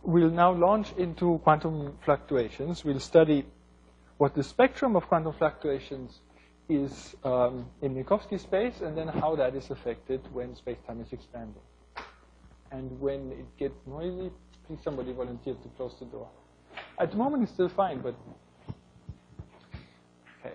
we'll now launch into quantum fluctuations. We'll study what the spectrum of quantum fluctuations is in Minkowski space, and then how that is affected when space-time is expanding. And when it gets noisy, please somebody volunteer to close the door. At the moment, it's still fine, but okay.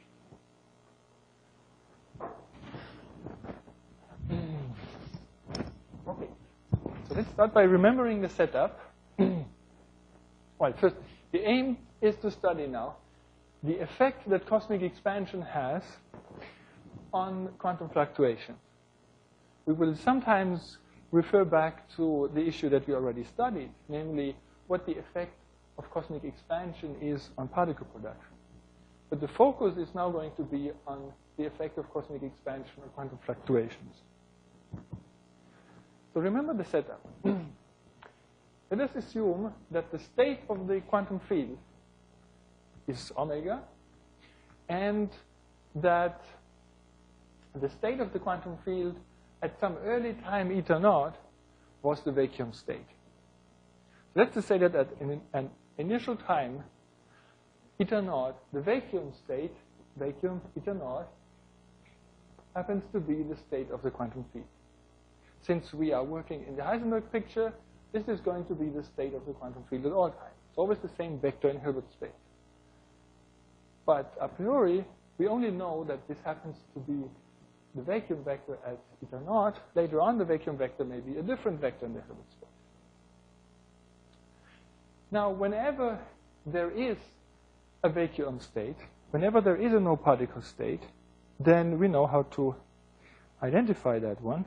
Okay. So let's start by remembering the setup. Well, first, the aim is to study now the effect that cosmic expansion has on quantum fluctuation. We will sometimes refer back to the issue that we already studied, namely what the effect of cosmic expansion is on particle production. But the focus is now going to be on the effect of cosmic expansion on quantum fluctuations. So remember the setup. Let us assume that the state of the quantum field is omega, and that the state of the quantum field at some early time eta naught was the vacuum state. Let's just say that at an initial time eta naught, the vacuum state, vacuum eta naught, happens to be the state of the quantum field. Since we are working in the Heisenberg picture, this is going to be the state of the quantum field at all times. It's always the same vector in Hilbert space. But a priori, we only know that this happens to be the vacuum vector at eta naught. Later on, the vacuum vector may be a different vector in the Hilbert space. Now, whenever there is a vacuum state, whenever there is a no-particle state, then we know how to identify that one.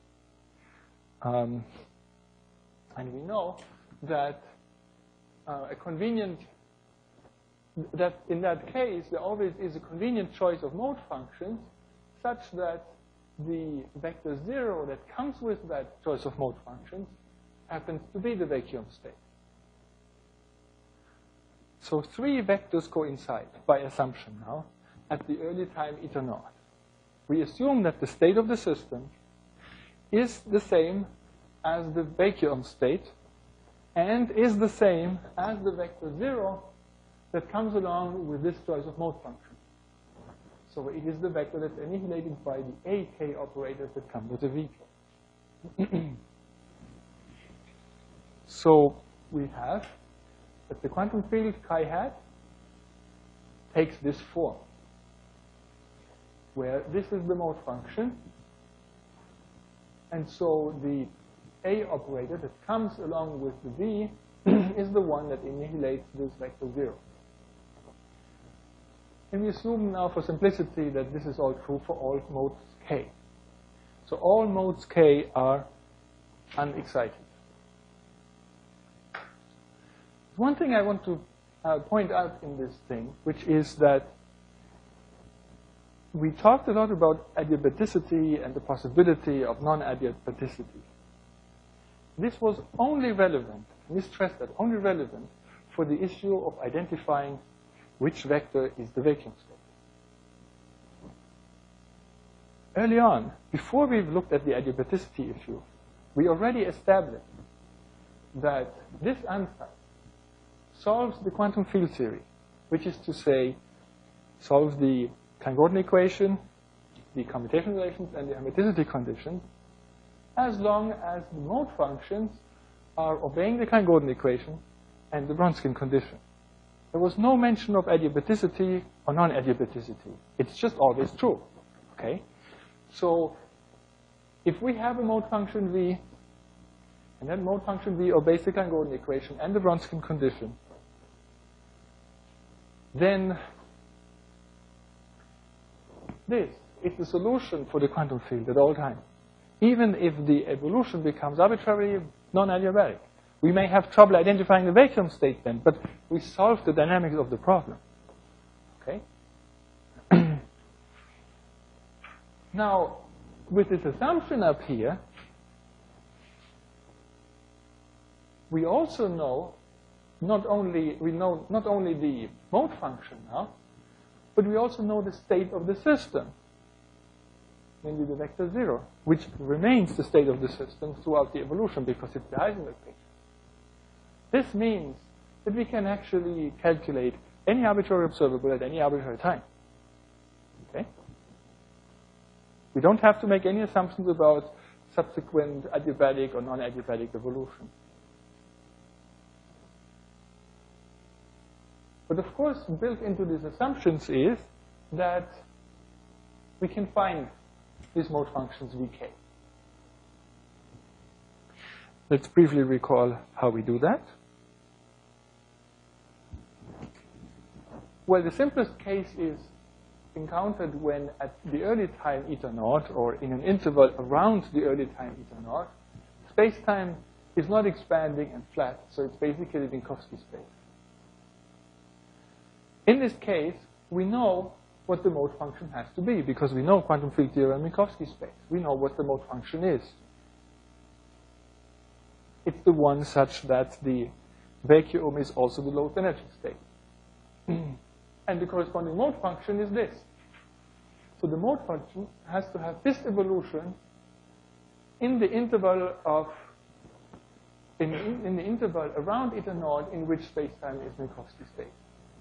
And we know that that in that case, there always is a convenient choice of mode functions such that the vector 0 that comes with that choice of mode functions happens to be the vacuum state. So 3 vectors coincide by assumption now at the early time eta naught. We assume that the state of the system is the same as the vacuum state and is the same as the vector 0 that comes along with this choice of mode function. So it is the vector that's annihilated by the AK operators that come with the VK. So we have that the quantum field chi hat takes this form, where this is the mode function, and so the A operator that comes along with the V is the one that annihilates this vector 0. And we assume now for simplicity that this is all true for all modes K. So all modes K are unexcited. One thing I want to point out in this thing, which is that we talked a lot about adiabaticity and the possibility of non-adiabaticity. This was only relevant, and we stress that, only relevant for the issue of identifying which vector is the vacuum state. Early on, before we've looked at the adiabaticity issue, we already established that this ansatz solves the quantum field theory, which is to say, solves the Klein-Gordon equation, the commutation relations, and the hermiticity conditions, as long as the mode functions are obeying the Klein-Gordon equation and the Bronskin condition. There was no mention of adiabaticity or non-adiabaticity. It's just always true. Okay? So if we have a mode function V, and that mode function V obeys the Klein-Gordon equation and the Bronskin condition, then this is the solution for the quantum field at all times, even if the evolution becomes arbitrarily non-adiabatic. We may have trouble identifying the vacuum state then, but we solved the dynamics of the problem. Okay? Now, with this assumption up here, we also know not only the mode function now, but we also know the state of the system, namely the vector 0, which remains the state of the system throughout the evolution because it's the Heisenberg picture. This means that we can actually calculate any arbitrary observable at any arbitrary time. Okay? We don't have to make any assumptions about subsequent adiabatic or non-adiabatic evolution. But of course, built into these assumptions is that we can find these mode functions Vk. Let's briefly recall how we do that. Well, the simplest case is encountered when at the early time eta naught, or in an interval around the early time eta naught, space-time is not expanding and flat, so it's basically Minkowski space. In this case, we know what the mode function has to be, because we know quantum field theorem Minkowski space. We know what the mode function is. It's the one such that the vacuum is also the lowest energy state. And the corresponding mode function is this. So the mode function has to have this evolution in the interval of in the interval around eta naught in which spacetime is Minkowski state.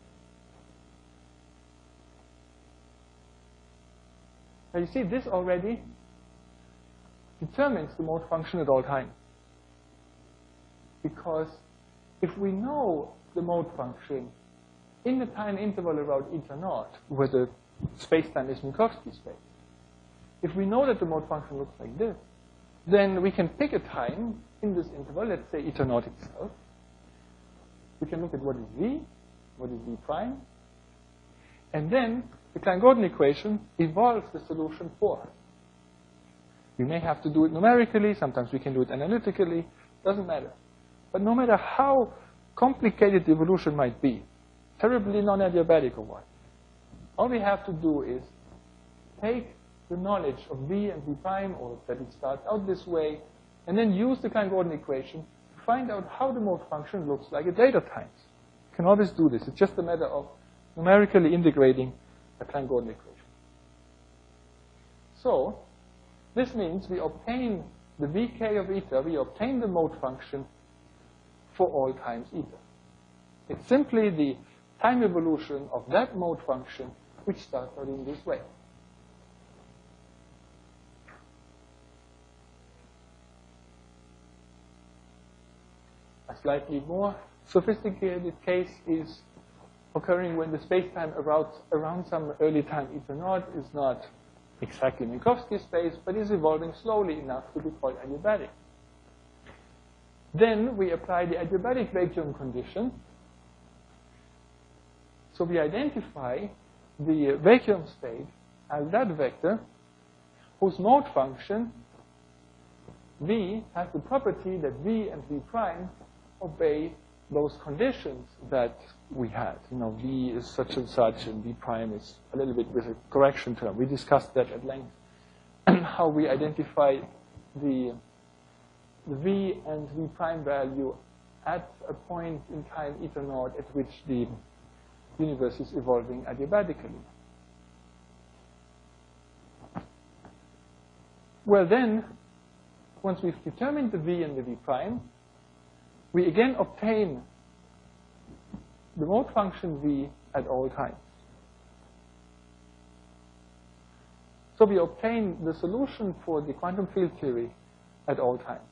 Now you see, this already determines the mode function at all times. Because if we know the mode function in the time interval around eta naught, where the spacetime is Minkowski space, if we know that the mode function looks like this, then we can pick a time in this interval, let's say eta naught itself. We can look at what is v, what is v prime, and then the Klein-Gordon equation evolves the solution for us. We may have to do it numerically, sometimes we can do it analytically, doesn't matter. But no matter how complicated the evolution might be, terribly non-adiabatic or what, all we have to do is take the knowledge of v and v prime, or that it starts out this way, and then use the Klein-Gordon equation to find out how the mode function looks like at later times. You can always do this. It's just a matter of numerically integrating a Klein-Gordon equation. So this means we obtain the Vk of eta, we obtain the mode function for all times eta. It's simply the time evolution of that mode function which starts out in this way. A slightly more sophisticated case is occurring when the spacetime around some early time eta naught is not exactly Minkowski space, but is evolving slowly enough to be called adiabatic. Then we apply the adiabatic vacuum condition. So we identify the vacuum state as that vector whose mode function, v, has the property that v and v prime obey those conditions that we had. You know, v is such and such, and v prime is a little bit with a correction term. We discussed that at length, how we identify the v and v prime value at a point in time eta naught at which the universe is evolving adiabatically. Well then, once we've determined the v and the v prime, we again obtain the mode function v at all times. So we obtain the solution for the quantum field theory at all times.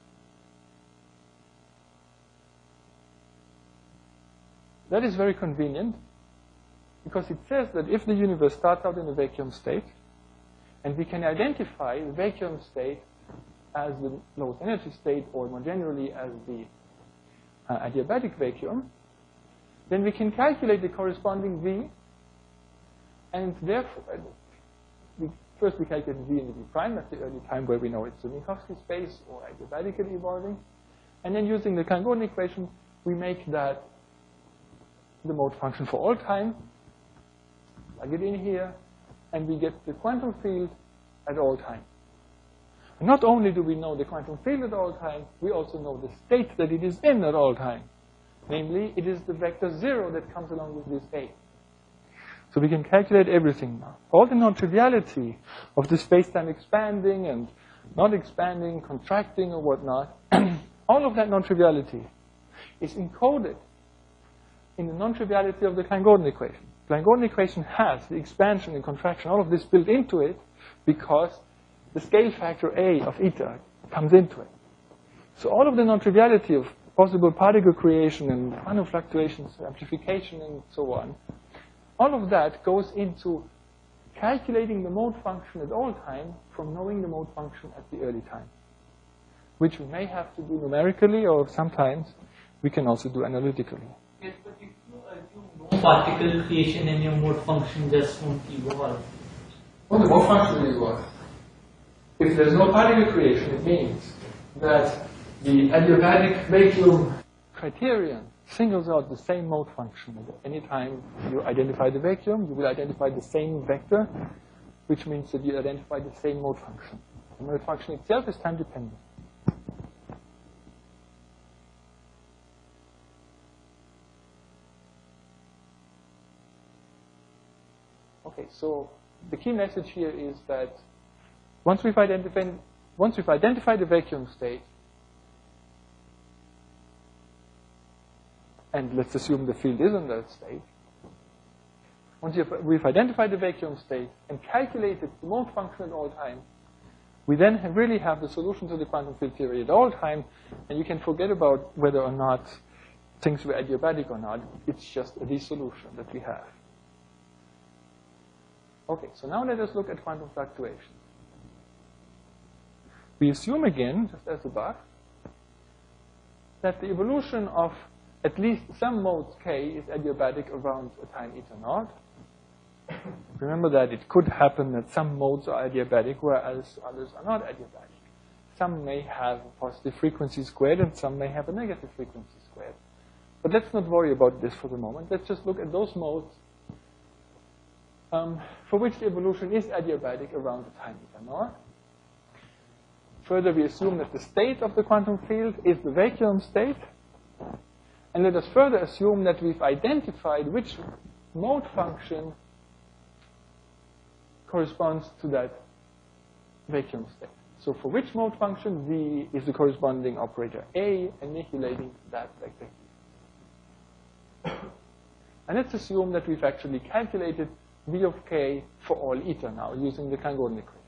That is very convenient, because it says that if the universe starts out in a vacuum state, and we can identify the vacuum state as the lowest energy state, or more generally as the adiabatic vacuum, then we can calculate the corresponding v, and therefore, first we calculate v and the v prime, that's the early time where we know it's a Minkowski space or adiabatically evolving, and then using the Klein-Gordon equation, we make that the mode function for all time, plug it in here, and we get the quantum field at all time. And not only do we know the quantum field at all time, we also know the state that it is in at all time. Namely, it is the vector 0 that comes along with this A. So we can calculate everything now. All the non-triviality of the space-time expanding and not expanding, contracting or whatnot, all of that non-triviality is encoded in the non-triviality of the Klein-Gordon equation. Klein-Gordon equation has the expansion and contraction, all of this built into it, because the scale factor A of eta comes into it. So all of the non-triviality of possible particle creation and quantum fluctuations, amplification, and so on, all of that goes into calculating the mode function at all time from knowing the mode function at the early time, which we may have to do numerically, or sometimes we can also do analytically. Yes, but if you assume no particle creation in your mode function, just won't evolve. Well, the mode function will evolve. If there's no particle creation, it means that the adiabatic vacuum criterion singles out the same mode function. Anytime you identify the vacuum, you will identify the same vector, which means that you identify the same mode function. The mode function itself is time dependent. Okay, so the key message here is that once we've identified the vacuum state, and let's assume the field is in that state, once we've identified the vacuum state and calculated the mode function at all time, we then really have the solution to the quantum field theory at all time, and you can forget about whether or not things were adiabatic or not. It's just a dissolution that we have. Okay, so now let us look at quantum fluctuation. We assume again, just as above, that the evolution of at least some modes k is adiabatic around a time eta naught. Remember that it could happen that some modes are adiabatic, whereas others are not adiabatic. Some may have a positive frequency squared, and some may have a negative frequency squared. But let's not worry about this for the moment. Let's just look at those modes for which the evolution is adiabatic around the time eta naught. Further, we assume that the state of the quantum field is the vacuum state. And let us further assume that we've identified which mode function corresponds to that vacuum state. So for which mode function, V is the corresponding operator A, annihilating that vector. And let's assume that we've actually calculated V of k for all eta now, using the Klein-Gordon equation.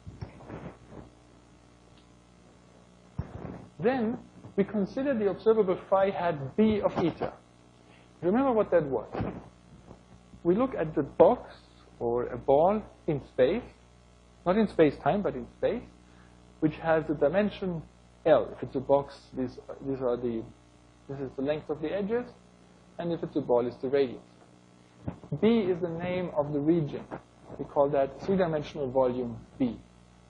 Then we consider the observable phi hat B of eta. Remember what that was. We look at the box or a ball in space, not in space-time, but in space, which has a dimension L. If it's a box, this is the length of the edges, and if it's a ball, it's the radius. B is the name of the region. We call that three-dimensional volume B.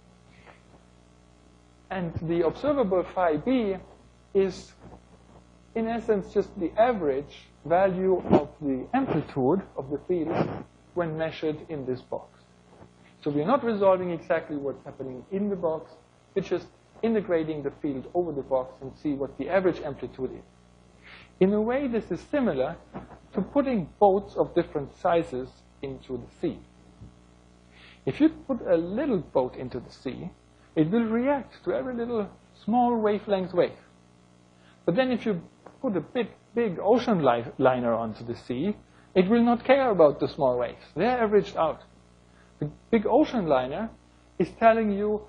And the observable phi B is, in essence, just the average value of the amplitude of the field when measured in this box. So we're not resolving exactly what's happening in the box. We're just integrating the field over the box and see what the average amplitude is. In a way, this is similar to putting boats of different sizes into the sea. If you put a little boat into the sea, it will react to every little small wavelength wave. But then if you put a big ocean liner onto the sea, it will not care about the small waves. They're averaged out. The big ocean liner is telling you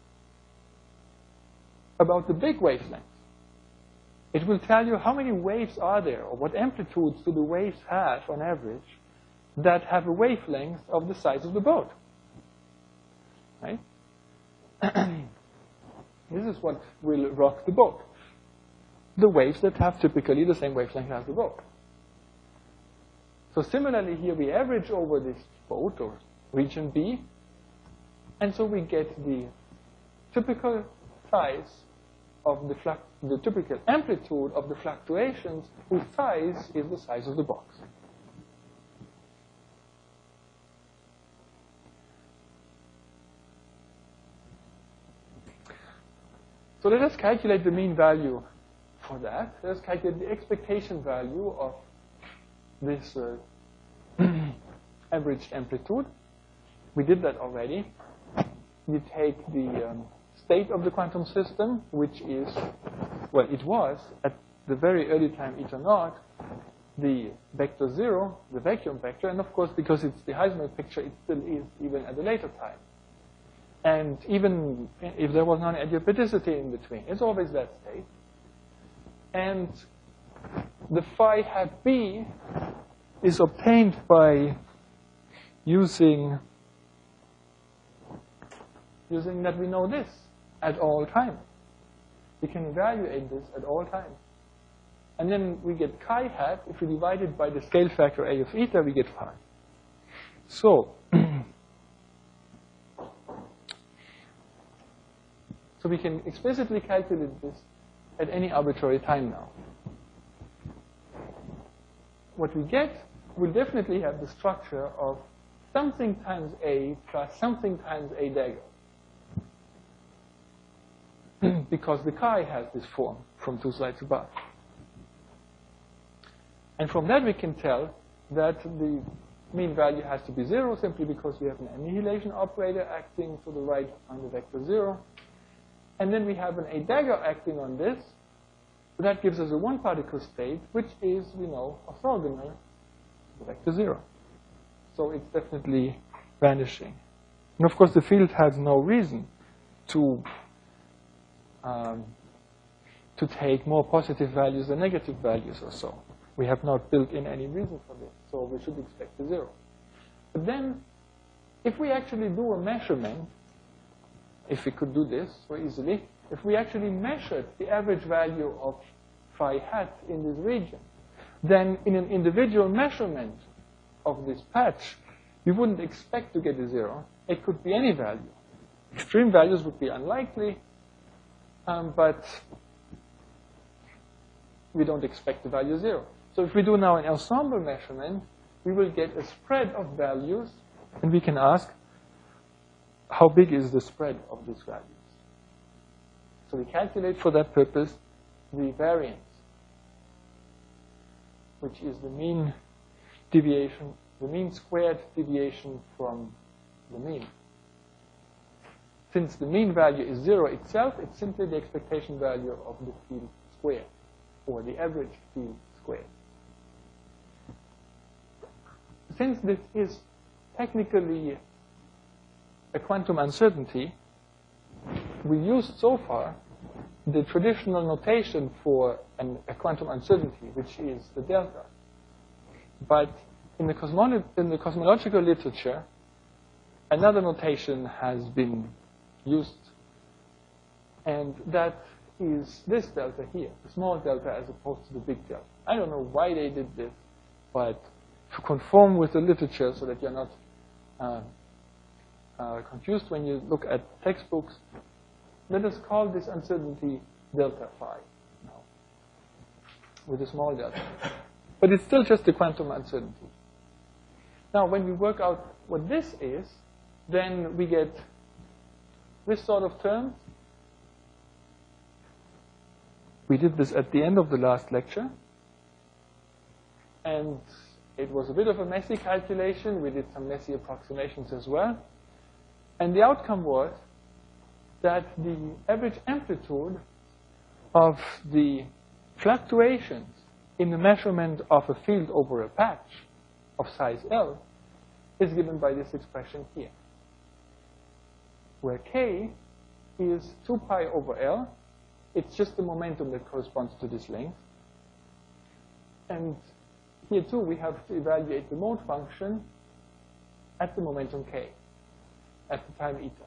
about the big wavelength. It will tell you how many waves are there, or what amplitudes do the waves have on average that have a wavelength of the size of the boat. Right? This is what will rock the boat. The waves that have typically the same wavelength as the boat. So similarly here we average over this boat, or region B, and so we get the typical size of the typical amplitude of the fluctuations whose size is the size of the box. So let us calculate the mean value for that. Let us calculate the expectation value of this averaged amplitude. We did that already. You take the state of the quantum system, which is, well, it was at the very early time eta naught, the vector 0, the vacuum vector, and of course, because it's the Heisenberg picture, it still is even at a later time. And even if there was non-adiabaticity in between, it's always that state. And the phi hat b is obtained by using that we know this at all times. We can evaluate this at all times. And then we get chi hat. If we divide it by the scale factor A of eta, we get phi. So, we can explicitly calculate this at any arbitrary time now. What we get will definitely have the structure of something times A plus something times A dagger. Because the chi has this form from 2 slides above. And from that we can tell that the mean value has to be 0 simply because we have an annihilation operator acting to the right on the vector 0. And then we have an A dagger acting on this. So that gives us a one-particle state, which is, we know, orthogonal to vector 0. So it's definitely vanishing. And of course, the field has no reason to take more positive values than negative values or so. We have not built in any reason for this, so we should expect a 0. But then, if we actually do a measurement, if we could do this so easily, if we actually measured the average value of phi hat in this region, then in an individual measurement of this patch, we wouldn't expect to get a 0. It could be any value. Extreme values would be unlikely, but we don't expect the value 0. So if we do now an ensemble measurement, we will get a spread of values, and we can ask, how big is the spread of these values? So we calculate for that purpose the variance, which is the mean deviation, the mean squared deviation from the mean. Since the mean value is 0 itself, it's simply the expectation value of the field squared, or the average field squared. Since this is technically a quantum uncertainty, we used so far the traditional notation for a quantum uncertainty, which is the delta. But in the cosmological literature, another notation has been used, and that is this delta here, the small delta as opposed to the big delta. I don't know why they did this, but to conform with the literature so that you're not confused when you look at textbooks, let us call this uncertainty delta phi now, with a small delta. But it's still just a quantum uncertainty. Now, when we work out what this is, then we get this sort of term. We did this at the end of the last lecture, and it was a bit of a messy calculation. We did some messy approximations as well. And the outcome was that the average amplitude of the fluctuations in the measurement of a field over a patch of size L is given by this expression here, where K is 2 pi over L. It's just the momentum that corresponds to this length. And here, too, we have to evaluate the mode function at the momentum K, at the time eta.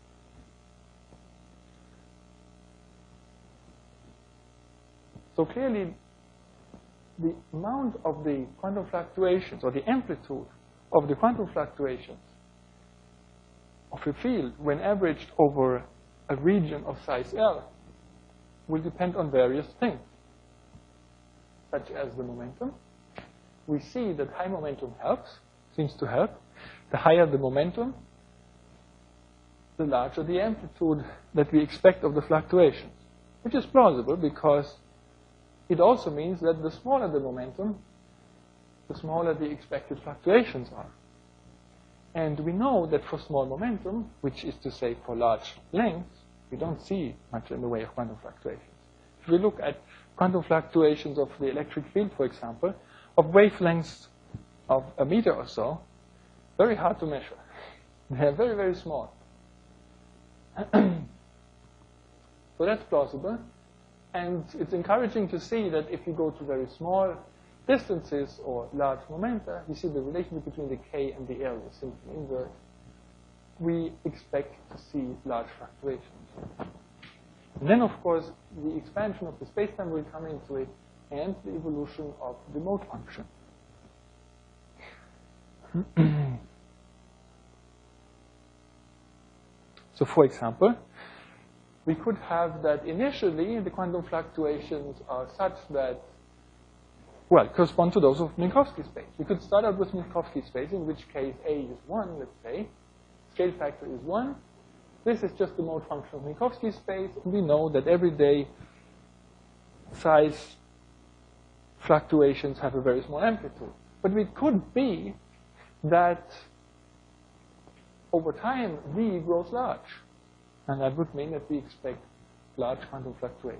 So clearly, the amount of the quantum fluctuations, or the amplitude of the quantum fluctuations of a field when averaged over a region of size L will depend on various things, such as the momentum. We see that high momentum seems to help. The higher the momentum, the larger the amplitude that we expect of the fluctuations, which is plausible because it also means that the smaller the momentum, the smaller the expected fluctuations are. And we know that for small momentum, which is to say for large lengths, we don't see much in the way of quantum fluctuations. If we look at quantum fluctuations of the electric field, for example, of wavelengths of a meter or so, very hard to measure. They are very, very small. So that's plausible. And it's encouraging to see that if you go to very small distances or large momenta, you see the relationship between the k and the L is simply inverse. We expect to see large fluctuations. And then, of course, the expansion of the spacetime will come into it, and the evolution of the mode function. So, for example, we could have that initially the quantum fluctuations are such that, well, correspond to those of Minkowski space. We could start out with Minkowski space, in which case A is 1, let's say. Scale factor is 1. This is just the mode function of Minkowski space. And we know that everyday size fluctuations have a very small amplitude. But it could be that over time, V grows large. And that would mean that we expect large quantum fluctuations.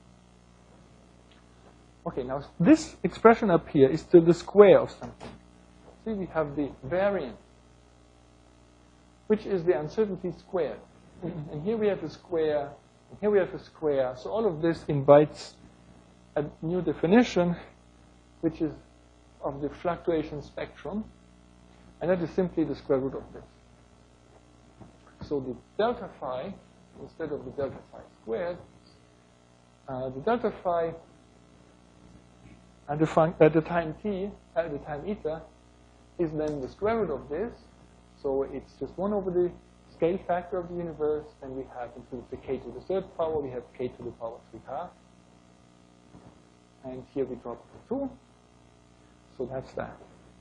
Okay, now this expression up here is still the square of something. See, we have the variance, which is the uncertainty squared. And here we have a square, and here we have a square. So all of this invites a new definition, which is of the fluctuation spectrum. And that is simply the square root of this. So the delta phi, instead of the delta phi squared, the delta phi at the time t, at the time eta, is then the square root of this. So it's just 1 over the scale factor of the universe. Then we have, instead of the k to the third power, we have k to the power 3/2. And here we drop the 2. So that's that.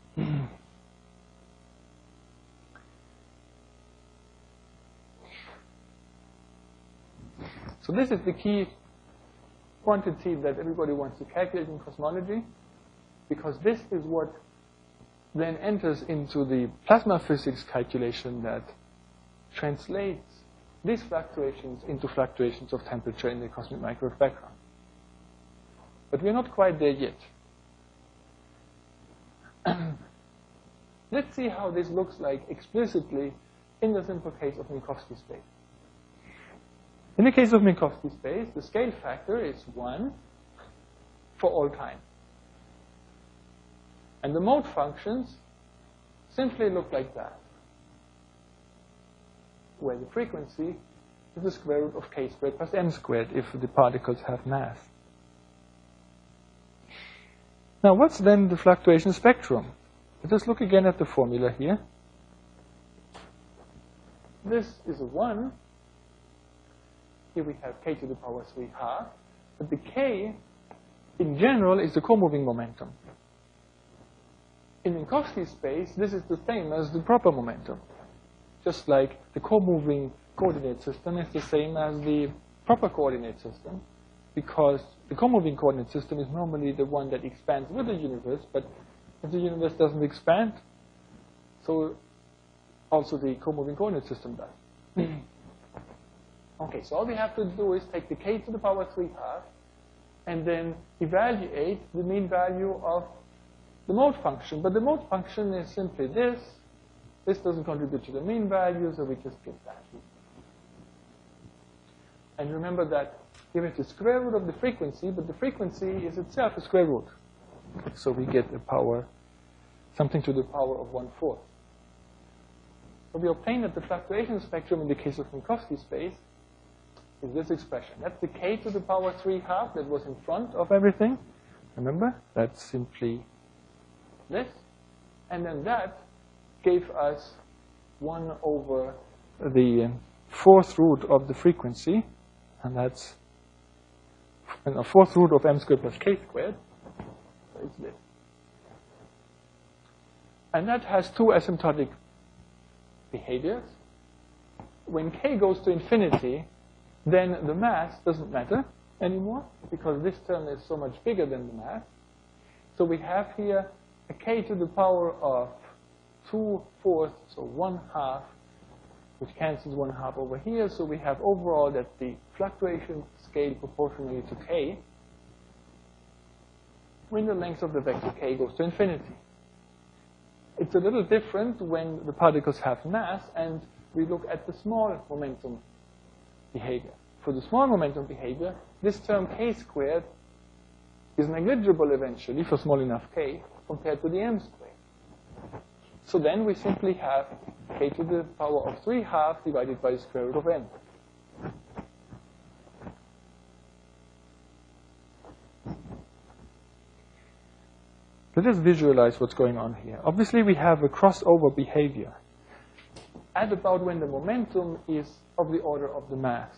So this is the key quantity that everybody wants to calculate in cosmology, because this is what then enters into the plasma physics calculation that translates these fluctuations into fluctuations of temperature in the cosmic microwave background. But we're not quite there yet. Let's see how this looks like explicitly in the simple case of Minkowski space. In the case of Minkowski space, the scale factor is 1 for all time. And the mode functions simply look like that, where the frequency is the square root of k squared plus m squared if the particles have mass. Now, what's then the fluctuation spectrum? Let us look again at the formula here. This is a 1. Here we have k to the power 3/2. But the k, in general, is the co-moving momentum. In Minkowski space, this is the same as the proper momentum. Just like the co-moving coordinate system is the same as the proper coordinate system, because the co-moving coordinate system is normally the one that expands with the universe, but if the universe doesn't expand, so also the co-moving coordinate system does. Okay, so all we have to do is take the k to the power 3/2 and then evaluate the mean value of the mode function. But the mode function is simply this. This doesn't contribute to the mean value, so we just get that. And remember that here is the square root of the frequency, but the frequency is itself a square root. So we get the power, something to the power of 1/4. So we obtain that the fluctuation spectrum in the case of Minkowski space is this expression. That's the k to the power 3/2 that was in front of everything. Remember? That's simply this. And then that gave us 1 over the 4th root of the frequency. And that's a 4th root of m squared plus k squared. So it's this. And that has 2 asymptotic behaviors. When k goes to infinity, then the mass doesn't matter anymore, because this term is so much bigger than the mass. So we have here a k to the power of 2/4, so 1/2, which cancels 1/2 over here. So we have overall that the fluctuation scale proportionally to k when the length of the vector k goes to infinity. It's a little different when the particles have mass and we look at the small momentum behavior. For the small momentum behavior, this term k squared is negligible eventually for small enough k compared to the m squared. So then we simply have k to the power of 3/2 divided by the square root of m. Let us visualize what's going on here. Obviously, we have a crossover behavior at about when the momentum is of the order of the mass,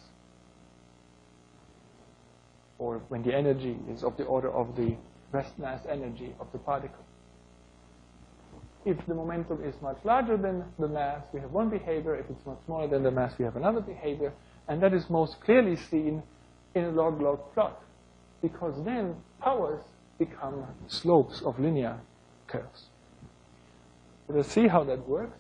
or when the energy is of the order of the rest mass energy of the particle. If the momentum is much larger than the mass, we have one behavior. If it's much smaller than the mass, we have another behavior. And that is most clearly seen in a log-log plot, because then powers become slopes of linear curves. Let's see how that works.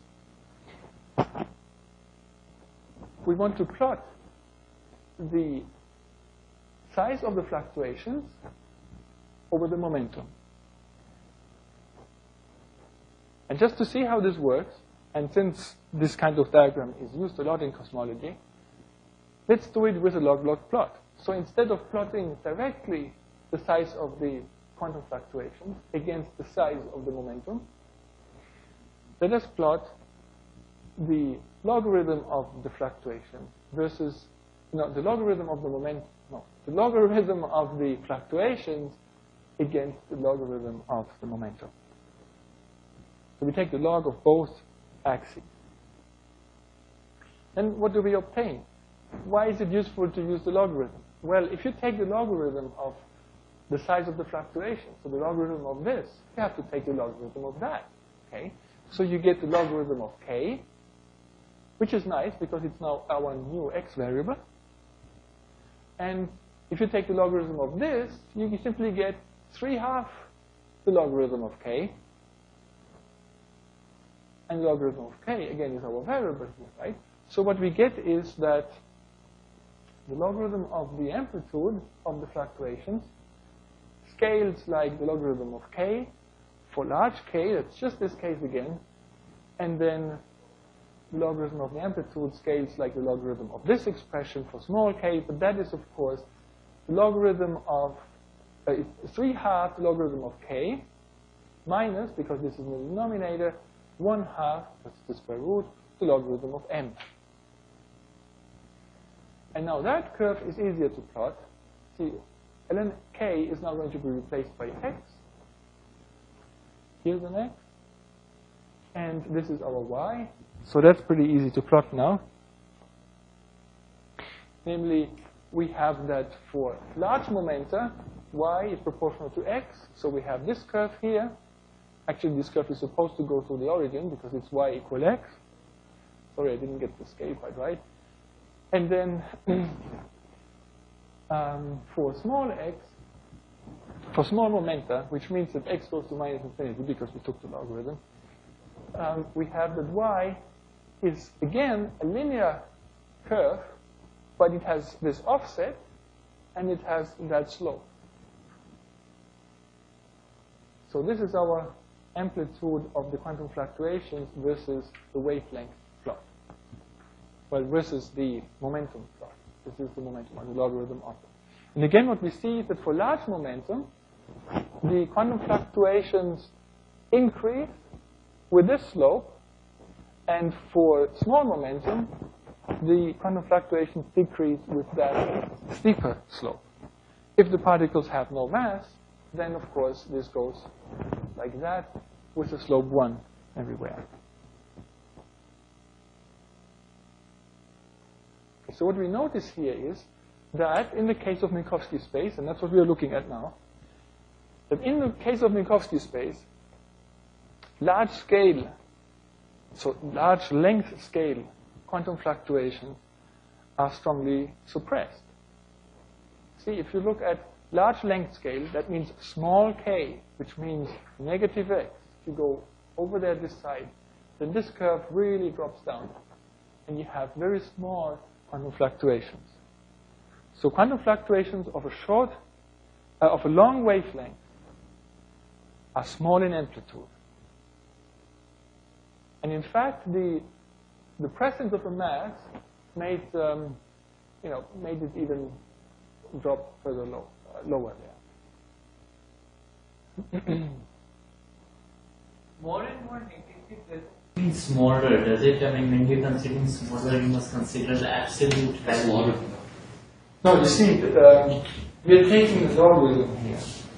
We want to plot the size of the fluctuations over the momentum. And just to see how this works, and since this kind of diagram is used a lot in cosmology, let's do it with a log-log plot. So instead of plotting directly the size of the quantum fluctuations against the size of the momentum, let us plot the logarithm of the fluctuation versus, the logarithm of the momentum, the logarithm of the fluctuations against the logarithm of the momentum. So we take the log of both axes. Then what do we obtain? Why is it useful to use the logarithm? Well, if you take the logarithm of the size of the fluctuation, so the logarithm of this, you have to take the logarithm of that. Okay? So you get the logarithm of k, which is nice because it's now our new x variable. And if you take the logarithm of this, you simply get 3/2 the logarithm of k. And the logarithm of k, again, is our variable here, right? So what we get is that the logarithm of the amplitude of the fluctuations scales like the logarithm of k for large k, that's just this case again, and then the logarithm of the amplitude scales like the logarithm of this expression for small k, but that is, of course, the logarithm of 3/2 the logarithm of k minus, because this is in the denominator, 1/2, that's the square root, the logarithm of m. And now that curve is easier to plot. See, ln k is now going to be replaced by x. Here's an x. And this is our y. So that's pretty easy to plot now. Namely, we have that for large momenta, y is proportional to x. So we have this curve here. Actually, this curve is supposed to go through the origin because it's y equal x. Sorry, I didn't get the scale quite right. And then for small x, for small momenta, which means that x goes to minus infinity because we took the logarithm, we have that y is, again, a linear curve, but it has this offset, and it has that slope. So this is our amplitude of the quantum fluctuations versus the wavelength plot. Well, versus the momentum plot. This is the momentum, or the logarithm of it. And again, what we see is that for large momentum, the quantum fluctuations increase with this slope, and for small momentum, the quantum fluctuations decrease with that steeper slope. If the particles have no mass, then of course this goes like that with a slope 1 everywhere. Okay, so what we notice here is that in the case of Minkowski space, and that's what we are looking at now, that in the case of Minkowski space, large scale, so large length scale quantum fluctuations are strongly suppressed. See, if you look at large length scale, that means small k, which means negative x. If you go over there this side, then this curve really drops down, and you have very small quantum fluctuations. So quantum fluctuations of a long wavelength are small in amplitude. And in fact, the presence of a mass made made it even drop further lower there. More and more negative doesn't mean smaller, does it? I mean, when you're considering smaller, you must consider the absolute value. No, you see, we are taking the logarithm here.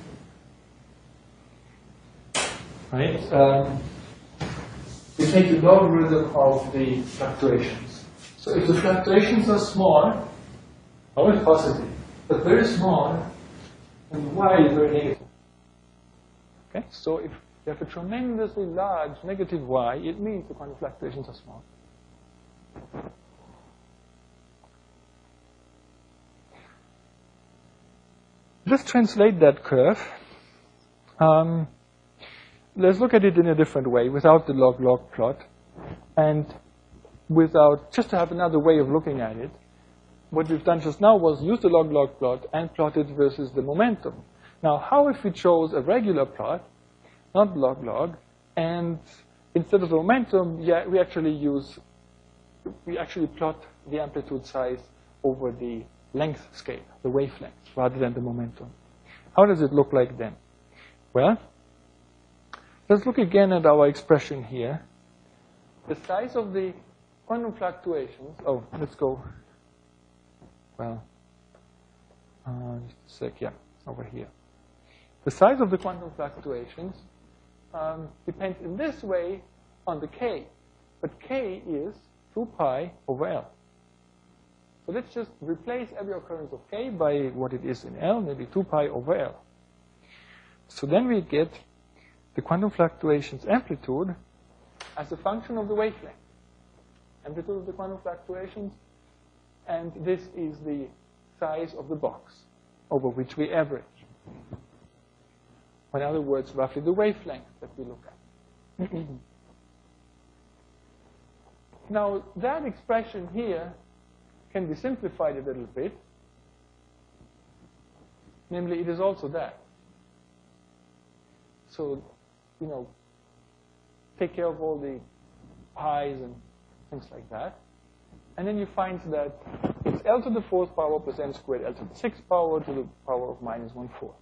Right? We take the logarithm of the fluctuations. So if the fluctuations are small, always positive, but very small, then y is very negative. Okay? So if you have a tremendously large negative y, it means the quantum fluctuations are small. Let's translate that curve. Let's look at it in a different way, without the log-log plot, and just to have another way of looking at it. What we've done just now was use the log-log plot and plot it versus the momentum. Now, how if we chose a regular plot, not log-log, and instead of the momentum, we actually plot the amplitude size over the length scale, the wavelength, rather than the momentum. How does it look like then? Well, let's look again at our expression here. The size of the quantum fluctuations, let's go, just a sec, over here. The size of the quantum fluctuations depends in this way on the k, but k is 2 pi over L. So let's just replace every occurrence of k by what it is in L, maybe 2 pi over L. So then we get the quantum fluctuations amplitude as a function of the wavelength. Amplitude of the quantum fluctuations, and this is the size of the box over which we average. Or in other words, roughly the wavelength that we look at. Now, that expression here can be simplified a little bit. Namely, it is also that. So, take care of all the pi's and things like that. And then you find that it's L to the 4th power plus n squared, L to the 6th power to the power of minus 1/4.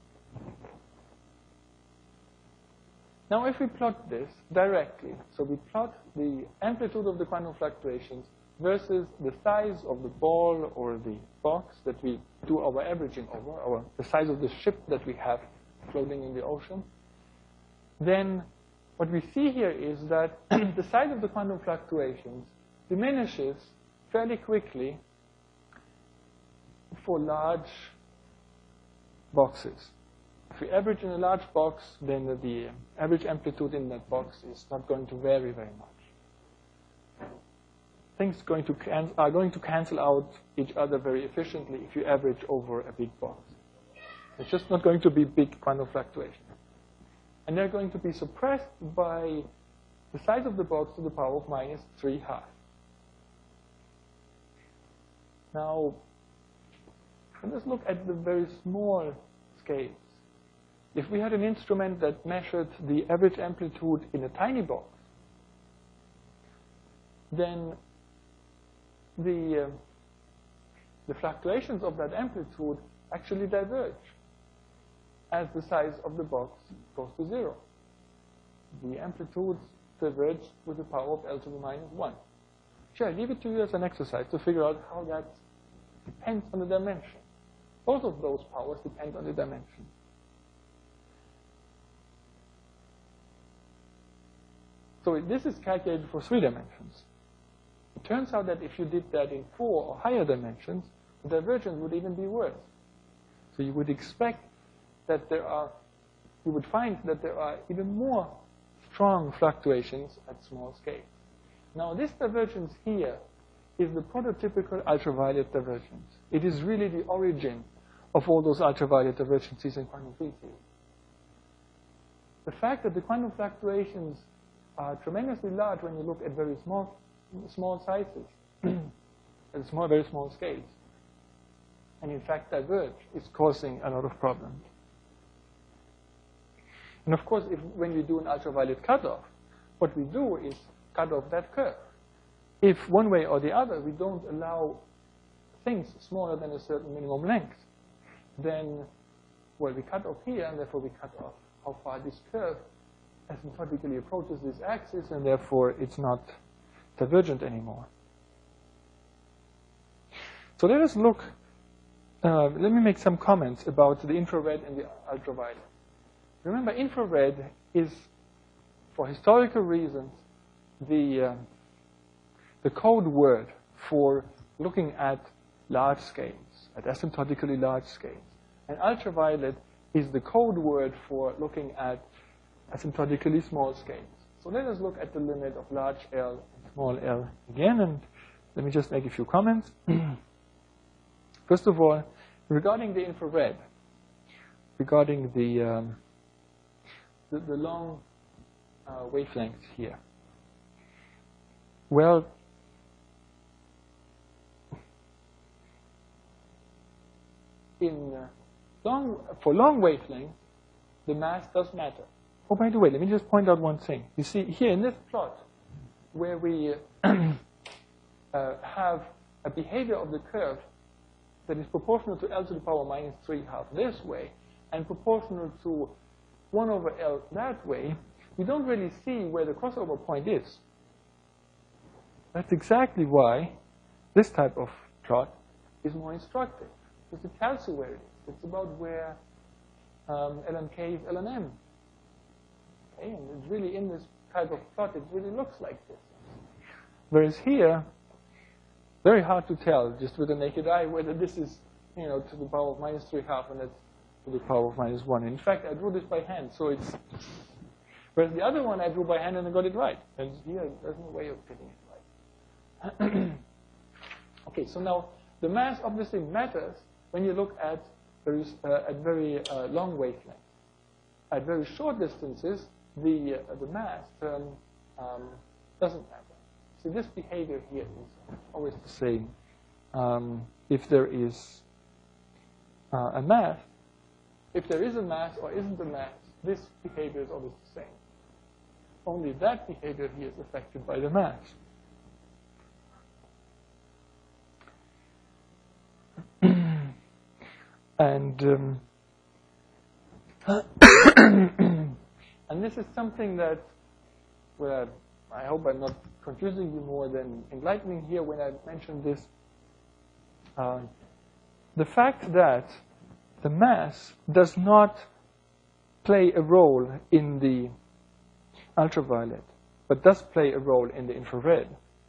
Now, if we plot this directly, so we plot the amplitude of the quantum fluctuations versus the size of the ball or the box that we do our averaging over, or the size of the ship that we have floating in the ocean, then what we see here is that the size of the quantum fluctuations diminishes fairly quickly for large boxes. If we average in a large box, then the average amplitude in that box is not going to vary very much. Things are going to cancel out each other very efficiently if you average over a big box. It's just not going to be big quantum fluctuations. And they're going to be suppressed by the size of the box to the power of minus 3/2. Now, let's look at the very small scales. If we had an instrument that measured the average amplitude in a tiny box, then the fluctuations of that amplitude actually diverge as the size of the box goes to 0. The amplitudes diverge with the power of L to the minus 1. Sure, I leave it to you as an exercise to figure out how that depends on the dimension. Both of those powers depend on the dimension. So this is calculated for 3 dimensions. It turns out that if you did that in 4 or higher dimensions, the divergence would even be worse. So you would expect that you would find that there are even more strong fluctuations at small scales. Now, this divergence here is the prototypical ultraviolet divergence. It is really the origin of all those ultraviolet divergences in quantum field theory. The fact that the quantum fluctuations are tremendously large when you look at very small sizes, at very small scales, and in fact diverge, is causing a lot of problems. And of course, when we do an ultraviolet cutoff, what we do is cut off that curve. If one way or the other we don't allow things smaller than a certain minimum length, then, well, we cut off here, and therefore we cut off how far this curve asymptotically approaches this axis, and therefore it's not divergent anymore. So let us look, let me make some comments about the infrared and the ultraviolet. Remember, infrared is, for historical reasons, the code word for looking at large scales, at asymptotically large scales. And ultraviolet is the code word for looking at asymptotically small scales. So let us look at the limit of large L and small l again, and let me just make a few comments. First of all, regarding the infrared, regarding the long wavelengths here. Well, for long wavelengths, the mass does matter. Oh, by the way, let me just point out one thing. You see, here in this plot, where we have a behavior of the curve that is proportional to L to the power minus 3/2 this way, and proportional to 1 over L that way, we don't really see where the crossover point is. That's exactly why this type of plot is more instructive, because it tells you where it is. It's about where ln k is ln m. Okay, and it's really in this type of plot, it really looks like this. Whereas here, very hard to tell just with the naked eye whether this is, to the power of minus 3/2 and that's to the power of minus 1. In fact, I drew this by hand, so it's. Whereas the other one I drew by hand and I got it right. And here, there's no way of getting it right. Okay, so now the mass obviously matters when you look at very long wavelengths. At very short distances, the mass term doesn't matter. So this behavior here is always the same. If there is a mass, if there is a mass or isn't a mass, this behavior is always the same. Only that behavior here is affected by the mass. And and this is something that, well, I hope I'm not confusing you more than enlightening here when I mention this. The fact that the mass does not play a role in the ultraviolet, but does play a role in the infrared,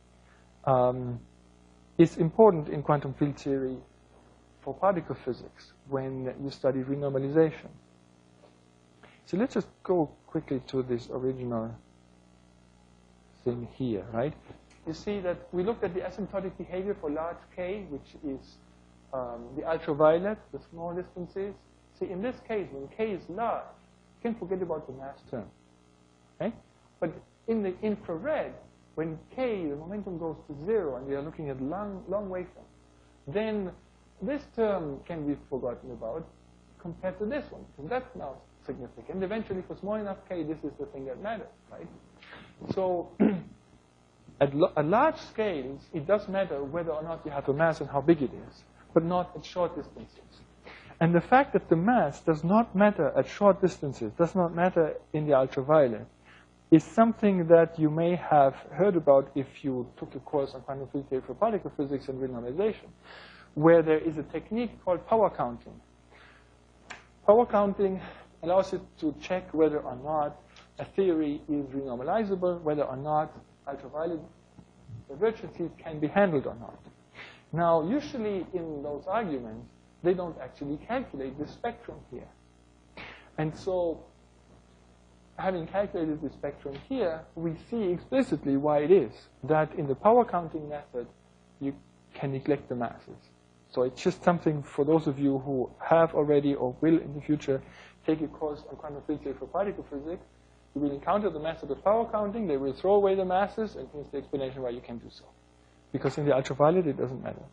is important in quantum field theory for particle physics when you study renormalization. So let's just go quickly to this original thing here, right? You see that we looked at the asymptotic behavior for large k, which is the ultraviolet, the small distances. See, in this case, when k is large, you can forget about the mass term. Okay? But in the infrared, when k, the momentum goes to 0, and we are looking at long wavelengths, then this term can be forgotten about compared to this one, because that's now significant. Eventually, for small enough k, this is the thing that matters, right? So at large scales, it does matter whether or not you have a mass and how big it is, but not at short distances. And the fact that the mass does not matter at short distances, does not matter in the ultraviolet, is something that you may have heard about if you took a course on quantum field theory for particle physics and renormalization, where there is a technique called power counting. Power counting allows you to check whether or not a theory is renormalizable, whether or not ultraviolet divergences can be handled or not. Now, usually in those arguments, they don't actually calculate the spectrum here. And so, having calculated the spectrum here, we see explicitly why it is that in the power counting method, you can neglect the masses. So it's just something for those of you who have already or will in the future take a course on quantum field theory for particle physics. You will encounter the method of power counting. They will throw away the masses, and here's the explanation why you can do so. Because in the ultraviolet, it doesn't matter.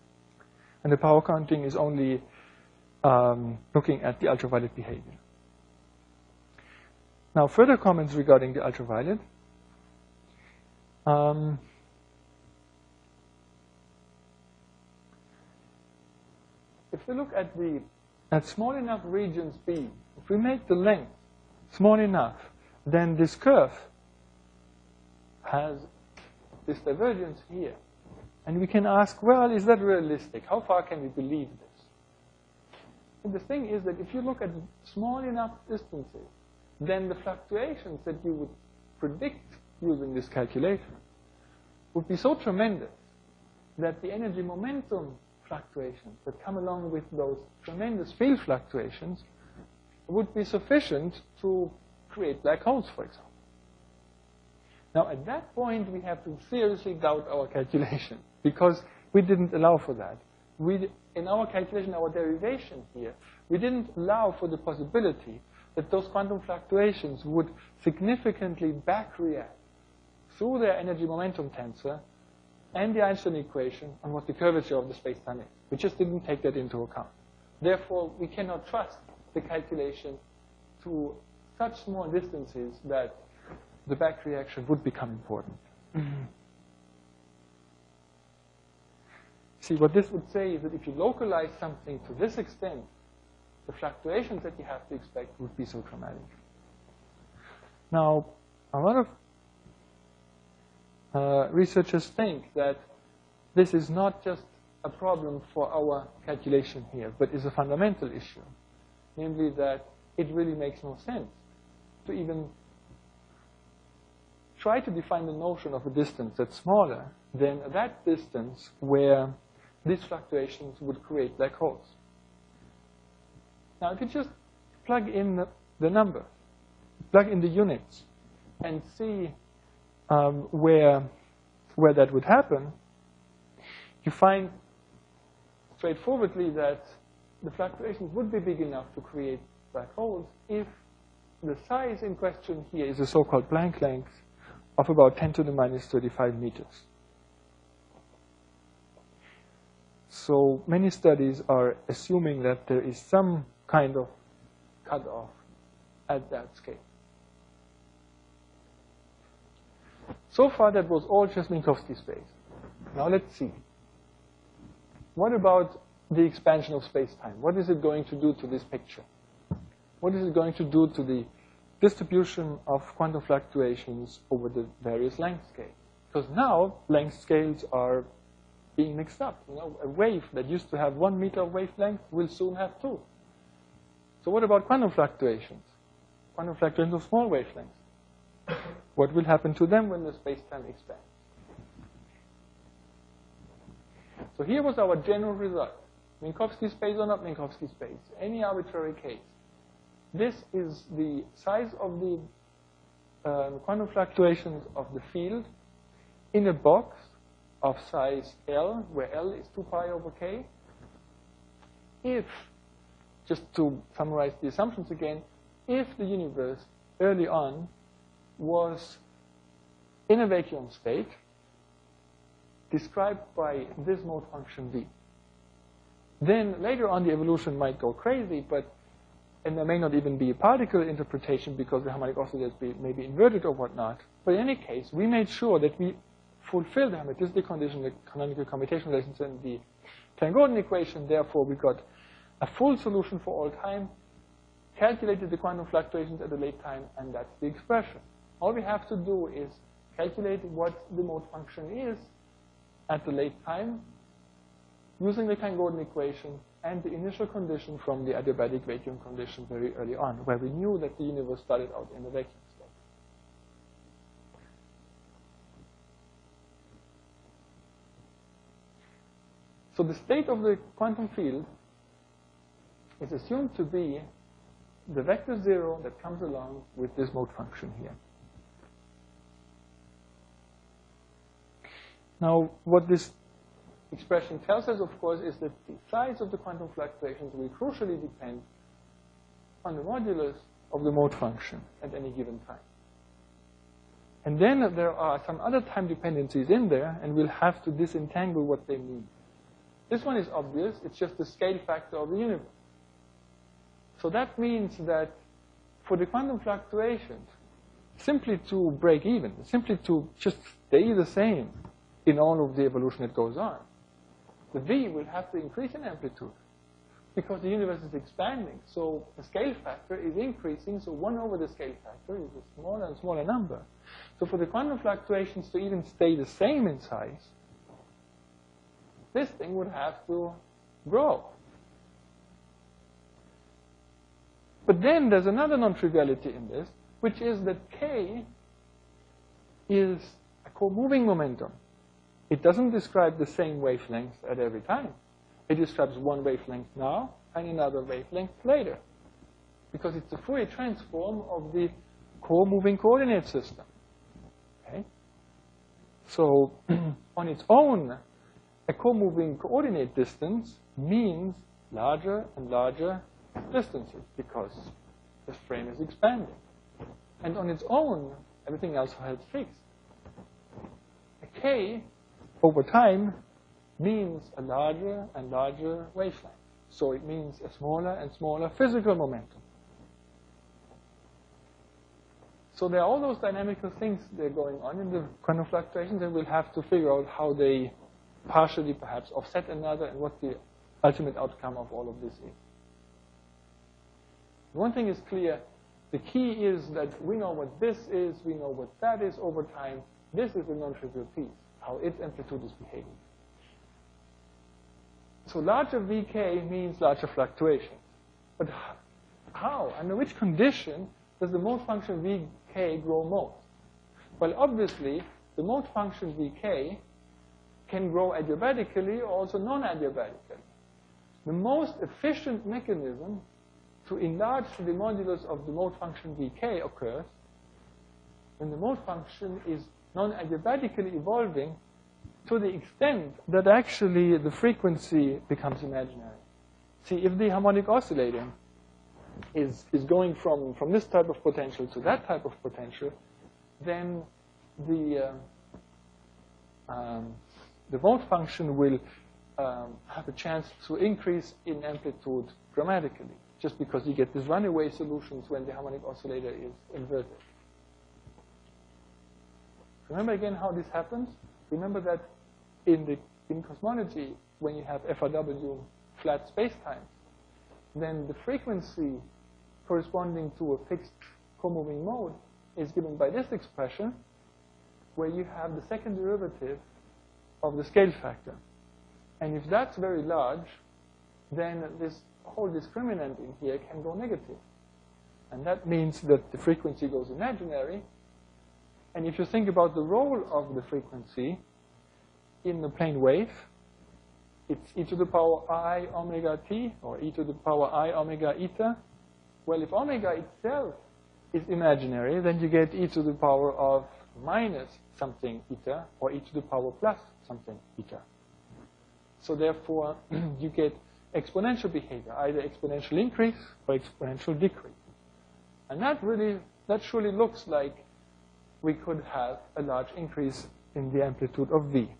And the power counting is only looking at the ultraviolet behavior. Now, further comments regarding the ultraviolet. If we look at small enough regions B, if we make the length small enough, then this curve has this divergence here. And we can ask, well, is that realistic? How far can we believe this? And the thing is that if you look at small enough distances, then the fluctuations that you would predict using this calculation would be so tremendous that the energy momentum fluctuations that come along with those tremendous field fluctuations would be sufficient to create black holes, for example. Now, at that point, we have to seriously doubt our calculation, because we didn't allow for that. In our calculation, our derivation here, we didn't allow for the possibility that those quantum fluctuations would significantly backreact through their energy momentum tensor and the Einstein equation on what the curvature of the space-time is. We just didn't take that into account. Therefore, we cannot trust the calculation to such small distances that the back reaction would become important. See, what this would say is that if you localize something to this extent, the fluctuations that you have to expect would be so dramatic. Now, a lot of researchers think that this is not just a problem for our calculation here, but is a fundamental issue. Namely that it really makes no sense to even try to define the notion of a distance that's smaller than that distance where these fluctuations would create black holes. Now, if you just plug in the numbers, plug in the units, and see where that would happen, you find straightforwardly that the fluctuations would be big enough to create black holes if the size in question here is a so-called Planck length of about 10 to the minus 35 meters. So many studies are assuming that there is some kind of cutoff at that scale. So far, that was all just Minkowski space. Now let's see. What about the expansion of space-time? What is it going to do to this picture? What is it going to do to the distribution of quantum fluctuations over the various length scales? Because now length scales are being mixed up. You know, a wave that used to have 1 meter wavelength will soon have 2. So what about quantum fluctuations? Quantum fluctuations of small wavelengths. What will happen to them when the space-time expands? So here was our general result. Minkowski space or not Minkowski space, any arbitrary case. This is the size of the quantum fluctuations of the field in a box of size L, where L is 2 pi over k. If, just to summarize the assumptions again, if the universe early on was in a vacuum state, described by this mode function V, then later on the evolution might go crazy, and there may not even be a particle interpretation because the harmonic oscillators may be inverted or whatnot. But in any case, we made sure that we fulfilled the hermeticity condition, the canonical commutation relations, and the Klein-Gordon equation. Therefore, we got a full solution for all time, calculated the quantum fluctuations at a late time, and that's the expression. All we have to do is calculate what the mode function is at the late time using the Klein-Gordon equation and the initial condition from the adiabatic vacuum condition very early on, where we knew that the universe started out in a vacuum state. So the state of the quantum field is assumed to be the vector 0 that comes along with this mode function here. Now, what this expression tells us, of course, is that the size of the quantum fluctuations will crucially depend on the modulus of the mode function at any given time. And then there are some other time dependencies in there, and we'll have to disentangle what they mean. This one is obvious. It's just the scale factor of the universe. So that means that for the quantum fluctuations, simply to break even, simply to just stay the same in all of the evolution that goes on, the V will have to increase in amplitude because the universe is expanding. So the scale factor is increasing, so 1 over the scale factor is a smaller and smaller number. So for the quantum fluctuations to even stay the same in size, this thing would have to grow. But then there's another non-triviality in this, which is that K is a co-moving momentum. It doesn't describe the same wavelength at every time. It describes one wavelength now and another wavelength later, because it's a Fourier transform of the co-moving coordinate system. Okay? So on its own, a co-moving coordinate distance means larger and larger distances because the frame is expanding. And on its own, everything else holds fixed. A K over time means a larger and larger wavelength. So it means a smaller and smaller physical momentum. So there are all those dynamical things that are going on in the quantum fluctuations, and we'll have to figure out how they partially perhaps offset another and what the ultimate outcome of all of this is. One thing is clear. The key is that we know what this is, we know what that is over time. This is a non-trivial piece, how its amplitude is behaving. So larger VK means larger fluctuations. But how? Under which condition does the mode function VK grow most? Well, obviously, the mode function VK can grow adiabatically or also non-adiabatically. The most efficient mechanism to enlarge the modulus of the mode function Vk occurs when the mode function is non-adiabatically evolving to the extent that actually the frequency becomes imaginary. See, if the harmonic oscillator is going from this type of potential to that type of potential, then the mode function will have a chance to increase in amplitude dramatically, just because you get these runaway solutions when the harmonic oscillator is inverted. Remember again how this happens? Remember that in cosmology, when you have FRW flat spacetimes, then the frequency corresponding to a fixed co-moving mode is given by this expression, where you have the second derivative of the scale factor. And if that's very large, then this whole discriminant in here can go negative. And that means that the frequency goes imaginary. And if you think about the role of the frequency in the plane wave, it's e to the power I omega t, or e to the power I omega eta. Well, if omega itself is imaginary, then you get e to the power of minus something eta, or e to the power plus something eta. So therefore, you get exponential behavior, either exponential increase or exponential decrease. And that surely looks like we could have a large increase in the amplitude of V.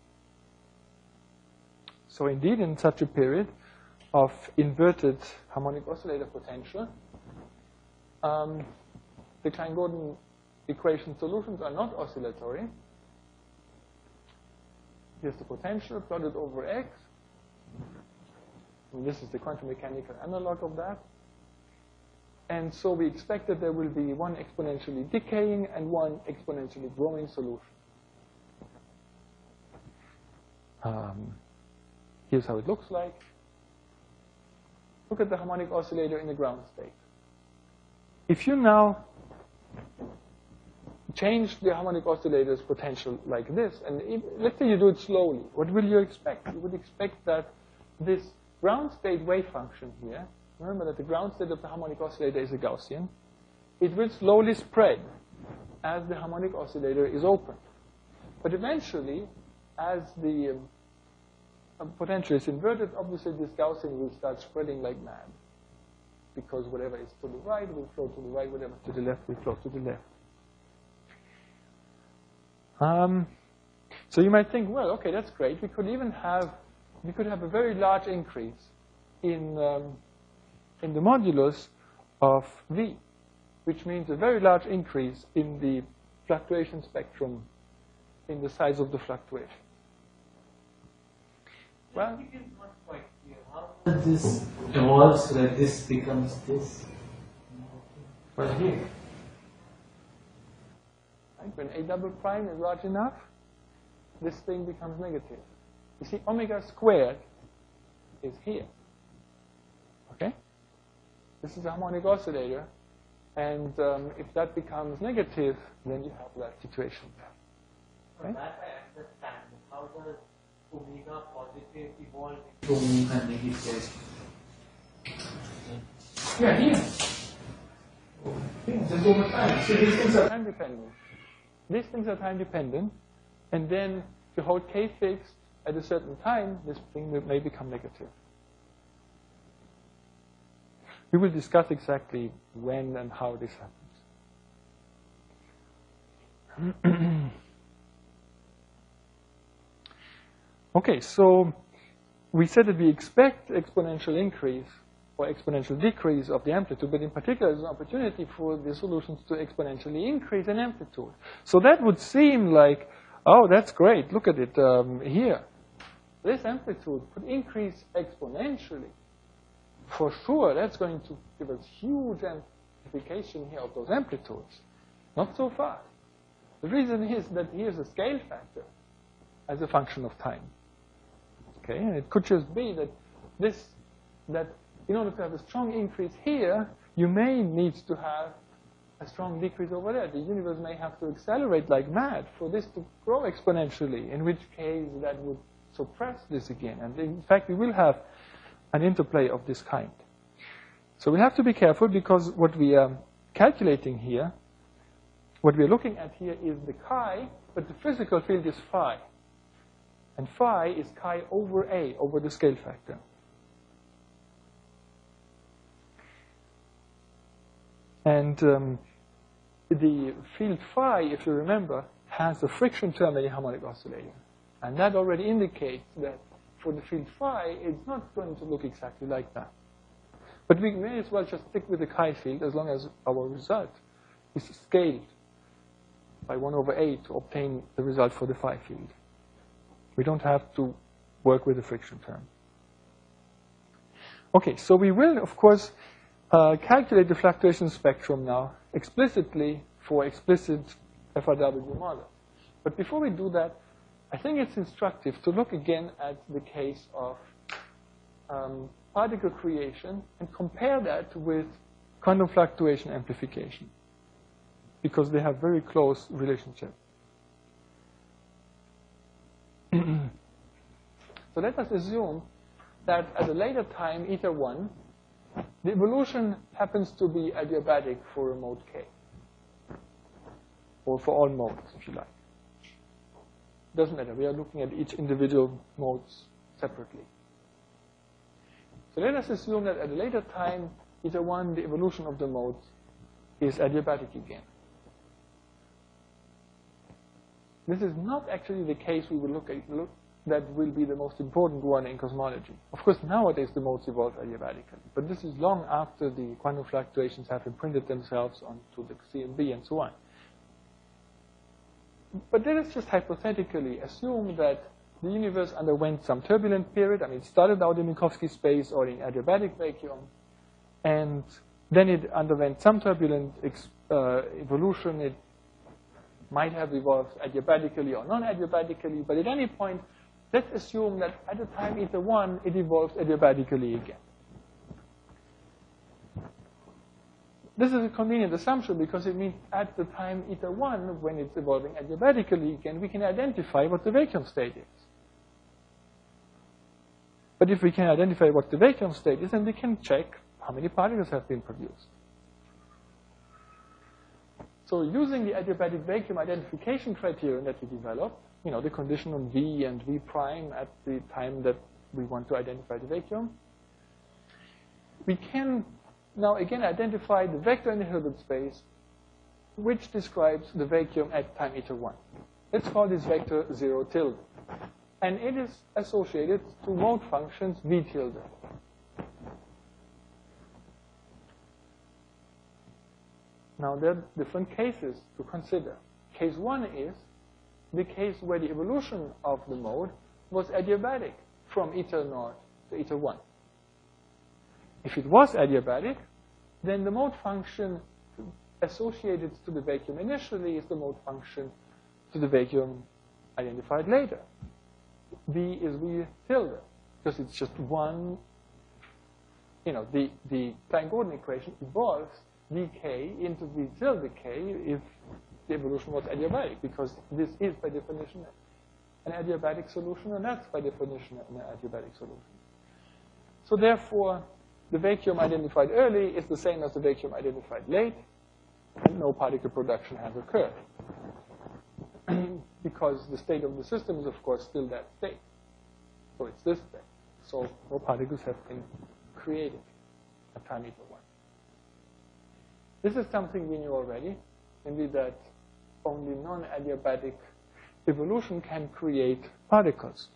So indeed, in such a period of inverted harmonic oscillator potential, the Klein-Gordon equation solutions are not oscillatory. Here's the potential plotted over X. And this is the quantum mechanical analog of that. And so we expect that there will be one exponentially decaying and one exponentially growing solution. Here's how it looks like. Look at the harmonic oscillator in the ground state. If you now change the harmonic oscillator's potential like this, and let's say you do it slowly, what will you expect? You would expect that this ground state wave function here, remember that the ground state of the harmonic oscillator is a Gaussian, it will slowly spread as the harmonic oscillator is open. But eventually, as the potential is inverted, obviously this Gaussian will start spreading like mad, because whatever is to the right will flow to the right, whatever to the left will flow to the left. So you might think, well, okay, that's great. We could have a very large increase in the modulus of V. which means a very large increase in the fluctuation spectrum in the size of the fluctuation. Well, it is not quite clear. How does this evolve so that this becomes this? Well, here. Right? When a double prime is large enough, this thing becomes negative. You see, omega squared is here. Okay? This is a harmonic oscillator. And if that becomes negative, then you have that situation. Okay? That I understand. How does omega positive evolve into omega negative? Yeah, here. Just over time. So these things are time dependent. These things are time dependent. And then if you hold k fixed at a certain time, this thing may become negative. We will discuss exactly when and how this happens. Okay, so we said that we expect exponential increase or exponential decrease of the amplitude, but in particular there's an opportunity for the solutions to exponentially increase in amplitude. So that would seem like, oh, that's great, look at it here. This amplitude could increase exponentially. For sure, that's going to give us huge amplification here of those amplitudes. Not so fast. The reason is that here's a scale factor as a function of time. Okay, and it could just be that in order to have a strong increase here, you may need to have a strong decrease over there. The universe may have to accelerate like mad for this to grow exponentially, in which case that would suppress this again. And in fact, we will have an interplay of this kind. So we have to be careful because what we are calculating here, what we are looking at here is the chi, but the physical field is phi. And phi is chi over A, over the scale factor. And the field phi, if you remember, has a friction term in a harmonic oscillator. And that already indicates that for the field phi, it's not going to look exactly like that. But we may as well just stick with the chi field as long as our result is scaled by 1 over A to obtain the result for the phi field. We don't have to work with the friction term. Okay, so we will, of course, calculate the fluctuation spectrum now explicitly for explicit FRW model. But before we do that, I think it's instructive to look again at the case of particle creation and compare that with quantum fluctuation amplification, because they have very close relationship. So let us assume that at a later time, eta 1, the evolution happens to be adiabatic for a mode k, or for all modes, if you like. Doesn't matter. We are looking at each individual modes separately. So let us assume that at a later time, eta 1, the evolution of the modes is adiabatic again. This is not actually the case we will look at. That will be the most important one in cosmology. Of course, nowadays the modes evolve adiabatically, but this is long after the quantum fluctuations have imprinted themselves onto the CMB and so on. But let us just hypothetically assume that the universe underwent some turbulent period. I mean, it started out in Minkowski space or in adiabatic vacuum, and then it underwent some turbulent evolution. It might have evolved adiabatically or non-adiabatically, but at any point, let's assume that at the time eta 1, it evolves adiabatically again. This is a convenient assumption because it means at the time eta 1, when it's evolving adiabatically again, we can identify what the vacuum state is. But if we can identify what the vacuum state is, then we can check how many particles have been produced. So using the adiabatic vacuum identification criterion that we developed, you know, the condition on V and V prime at the time that we want to identify the vacuum, we can now again identify the vector in the Hilbert space which describes the vacuum at time eta 1. Let's call this vector 0 tilde. And it is associated to mode functions V tilde. Now, there are different cases to consider. Case one is the case where the evolution of the mode was adiabatic from eta naught to eta 1. If it was adiabatic, then the mode function associated to the vacuum initially is the mode function to the vacuum identified later. V is V tilde, because it's just one, the Klein-Gordon equation evolves Vk into V tilde k if the evolution was adiabatic, because this is by definition an adiabatic solution, and that's by definition an adiabatic solution. So therefore, the vacuum identified early is the same as the vacuum identified late, and no particle production has occurred. Because the state of the system is, of course, still that state. So it's this state. So no particles have been created at time eta 1. This is something we knew already, namely that only non-adiabatic evolution can create particles.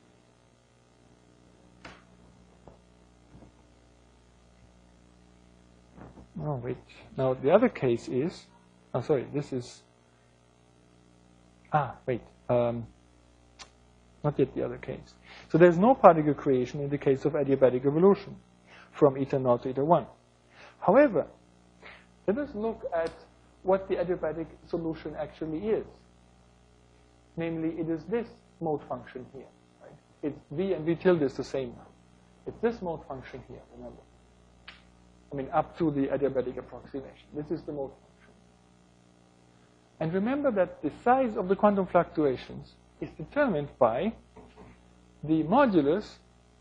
Oh, wait. Now, the other case is, this is, not yet the other case. So there's no particle creation in the case of adiabatic evolution from eta naught to eta 1. However, let us look at what the adiabatic solution actually is. Namely, it is this mode function here. Right? It's V and V tilde is the same now. It's this mode function here, remember. Up to the adiabatic approximation. This is the mode function. And remember that the size of the quantum fluctuations is determined by the modulus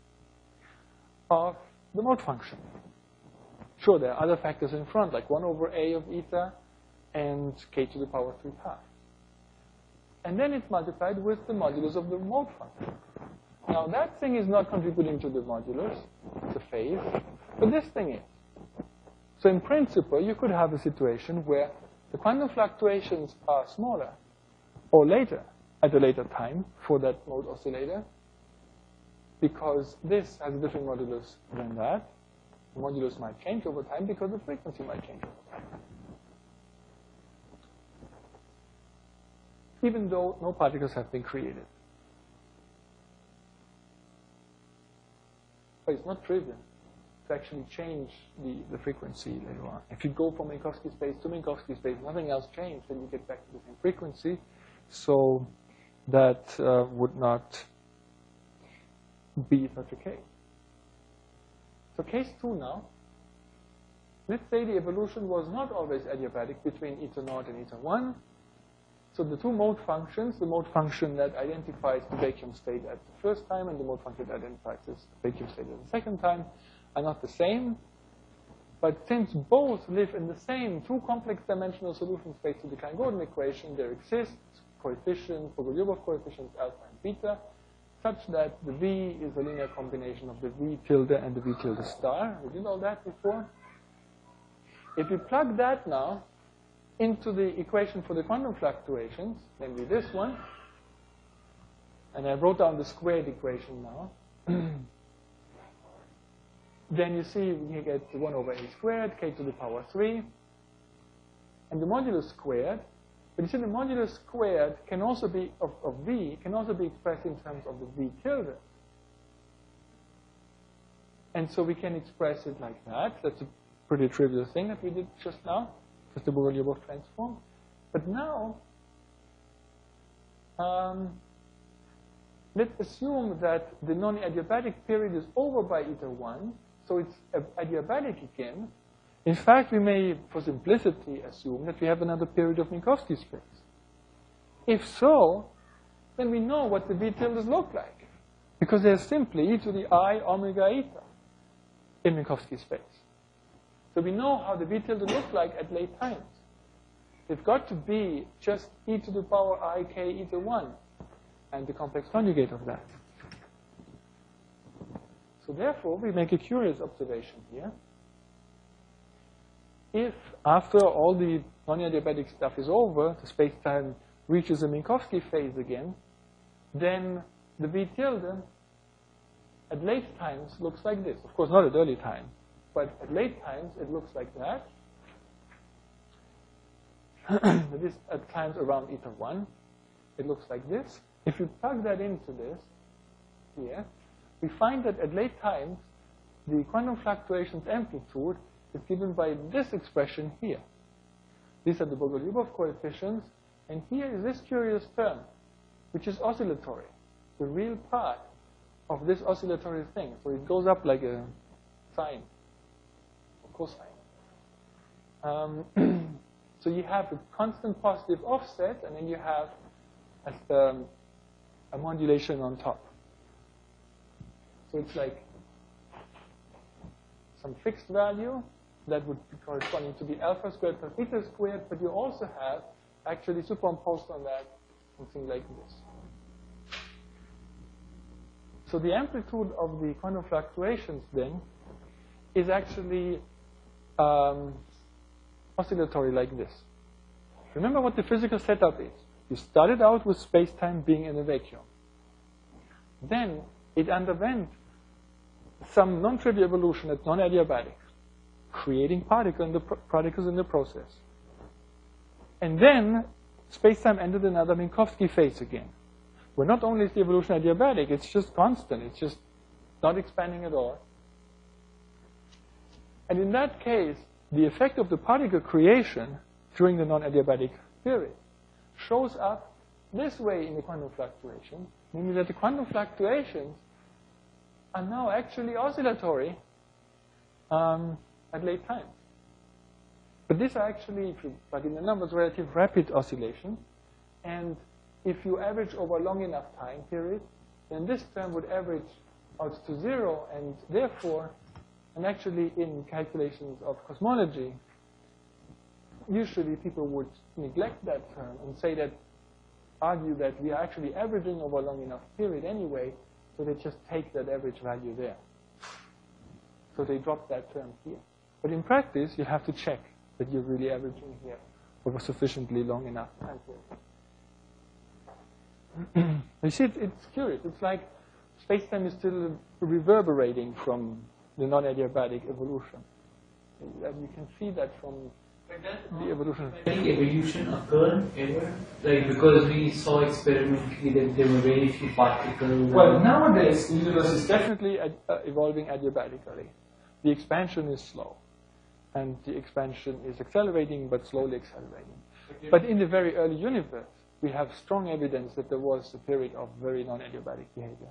of the mode function. Sure, there are other factors in front, like 1 over a of eta and k to the power 3/2. And then it's multiplied with the modulus of the mode function. Now, that thing is not contributing to the modulus, the phase, but this thing is. So in principle, you could have a situation where the quantum fluctuations are smaller or later, at a later time for that mode oscillator, because this has a different modulus than that. The modulus might change over time because the frequency might change over time. Even though no particles have been created. But it's not trivial to actually change the frequency later on. If you go from Minkowski space to Minkowski space, nothing else changed, then you get back to the same frequency. So that would not be such a case. So case 2 now. Let's say the evolution was not always adiabatic between eta naught and eta 1. So the two mode functions, the mode function that identifies the vacuum state at the first time and the mode function that identifies the vacuum state at the second time, are not the same. But since both live in the same two complex dimensional solution space to the Klein-Gordon equation, there exists coefficients, Bogoliubov coefficients alpha and beta, such that the V is a linear combination of the V tilde and the V tilde star. We did all that before. If you plug that now into the equation for the quantum fluctuations, namely this one, and I wrote down the squared equation now, then you see you get 1 over a squared, k to the power 3, and the modulus squared. But you see the modulus squared can also be, of V, can also be expressed in terms of the V tilde. And so we can express it like that. That's a pretty trivial thing that we did just now, just the Bogoliubov transform. But now, let's assume that the non-adiabatic period is over by eta 1, so it's adiabatic again. In fact, we may, for simplicity, assume that we have another period of Minkowski space. If so, then we know what the V tildes look like, because they're simply e to the I omega eta in Minkowski space. So we know how the V tilde look like at late times. They've got to be just e to the power I k eta 1, and the complex conjugate of that. So therefore, we make a curious observation here. If, after all the non-adiabatic stuff is over, the space-time reaches a Minkowski phase again, then the V tilde at late times looks like this. Of course, not at early time, but at late times it looks like that. this at times around eta 1. It looks like this. If you plug that into this here, we find that at late times, the quantum fluctuations amplitude is given by this expression here. These are the Bogoliubov coefficients, and here is this curious term, which is oscillatory, the real part of this oscillatory thing. So it goes up like a sine or cosine. So you have a constant positive offset, and then you have a modulation on top. So it's like some fixed value that would be corresponding to the alpha squared plus beta squared, but you also have actually superimposed on that something like this. So the amplitude of the quantum fluctuations then is actually oscillatory like this. Remember what the physical setup is. You started out with space-time being in a vacuum. Then it underwent some non-trivial evolution at non-adiabatic, creating particles in the process. And then space-time entered another Minkowski phase again, where not only is the evolution adiabatic, it's just constant. It's just not expanding at all. And in that case, the effect of the particle creation during the non-adiabatic period shows up this way in the quantum fluctuation, meaning that the quantum fluctuations are now actually oscillatory at late times. But these are actually, if you plug in the numbers, relative rapid oscillations. And if you average over a long enough time period, then this term would average out to 0, and therefore, and actually in calculations of cosmology, usually people would neglect that term and say that, argue that we are actually averaging over a long enough period anyway, so they just take that average value there. So they drop that term here. But in practice, you have to check that you're really averaging here over sufficiently long enough time period. You see, it's curious. It's like space-time is still reverberating from the non-adiabatic evolution. And you can see that from the evolution. Any evolution occurred ever? Like, because we saw experimentally that there were very few particles. Well, nowadays the universe is definitely evolving adiabatically. The expansion is slow, and the expansion is accelerating, but slowly accelerating. But in the very early universe, we have strong evidence that there was a period of very non-adiabatic behavior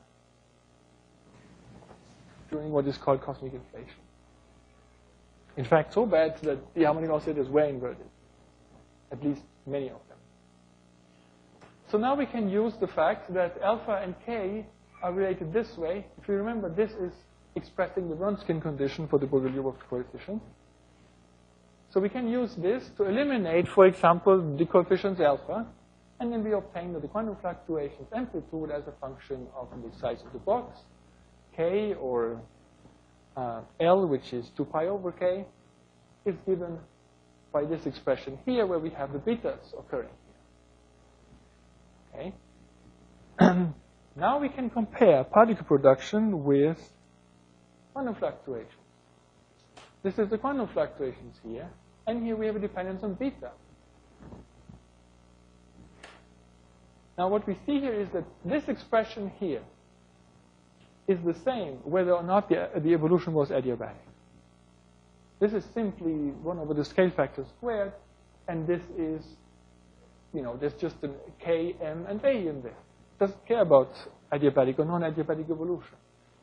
during what is called cosmic inflation. In fact, so bad that the harmonic oscillators were inverted, at least many of them. So now we can use the fact that alpha and k are related this way. If you remember, this is expressing the Wronskian condition for the Bogoliubov coefficient. So we can use this to eliminate, for example, the coefficients alpha, and then we obtain that the quantum fluctuations amplitude as a function of the size of the box, k or L, which is 2 pi over k, is given by this expression here, where we have the betas occurring here. Okay. Now we can compare particle production with quantum fluctuations. This is the quantum fluctuations here, and here we have a dependence on beta. Now what we see here is that this expression here is the same whether or not the evolution was adiabatic. This is simply 1 over the scale factor squared, and this is, there's just a k, m, and a in there. It doesn't care about adiabatic or non-adiabatic evolution.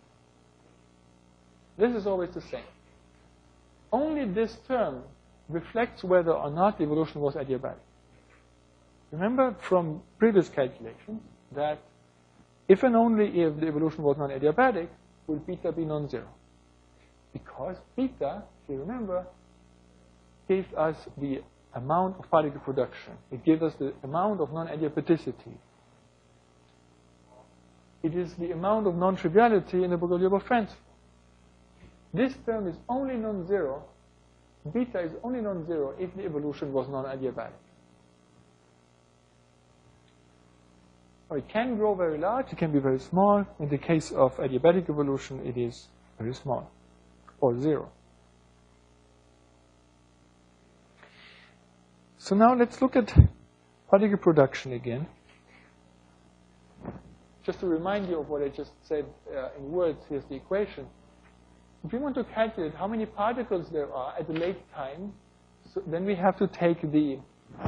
This is always the same. Only this term reflects whether or not the evolution was adiabatic. Remember from previous calculations that if and only if the evolution was non-adiabatic, will beta be non-zero. Because beta, if you remember, gave us the amount of particle production. It gave us the amount of non-adiabaticity. It is the amount of non-triviality in the Bogoliubov transform. This term is only non-zero. Beta is only non-zero if the evolution was non-adiabatic. Or it can grow very large, it can be very small. In the case of adiabatic evolution, it is very small, or 0. So now let's look at particle production again. Just to remind you of what I just said in words, here's the equation. If we want to calculate how many particles there are at a late time, so then we have to take the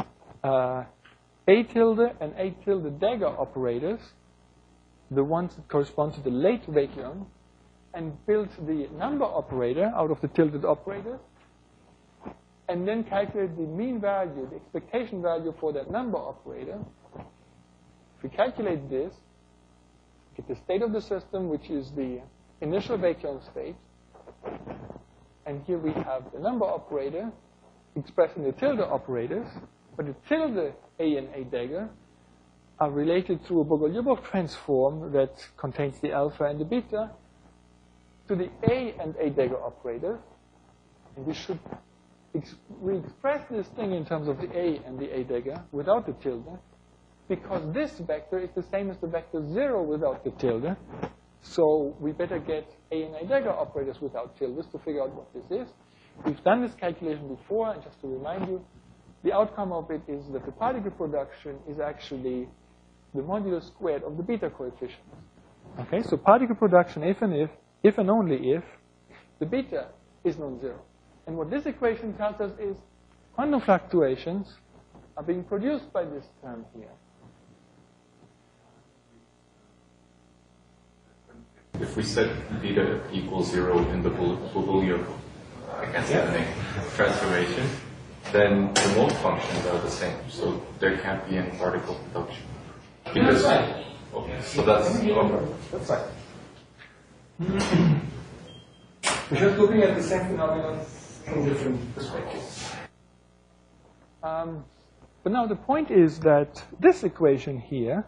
A tilde and A tilde dagger operators, the ones that correspond to the late vacuum, and build the number operator out of the tilted operator, and then calculate the mean value, the expectation value for that number operator. If we calculate this, get the state of the system, which is the initial vacuum state, and here we have the number operator expressed in the tilde operators, but the tilde A and A dagger are related through a Bogoliubov transform that contains the alpha and the beta to the A and A dagger operators, and we express this thing in terms of the A and the A dagger without the tilde, because this vector is the same as the vector 0 without the tilde. So we better get A and A dagger operators without tildes to figure out what this is. We've done this calculation before, and just to remind you, the outcome of it is that the particle production is actually the modulus squared of the beta coefficients. Okay, so particle production if and only if, the beta is non-zero. And what this equation tells us is quantum fluctuations are being produced by this term here. If we set beta equals 0 in the Bogoliubov, transformation, then the mode functions are the same. So there can't be any particle production. Because, that's right. Okay, so that's okay. That's right. We're just looking at the same phenomenon from different perspectives. But now the point is that this equation here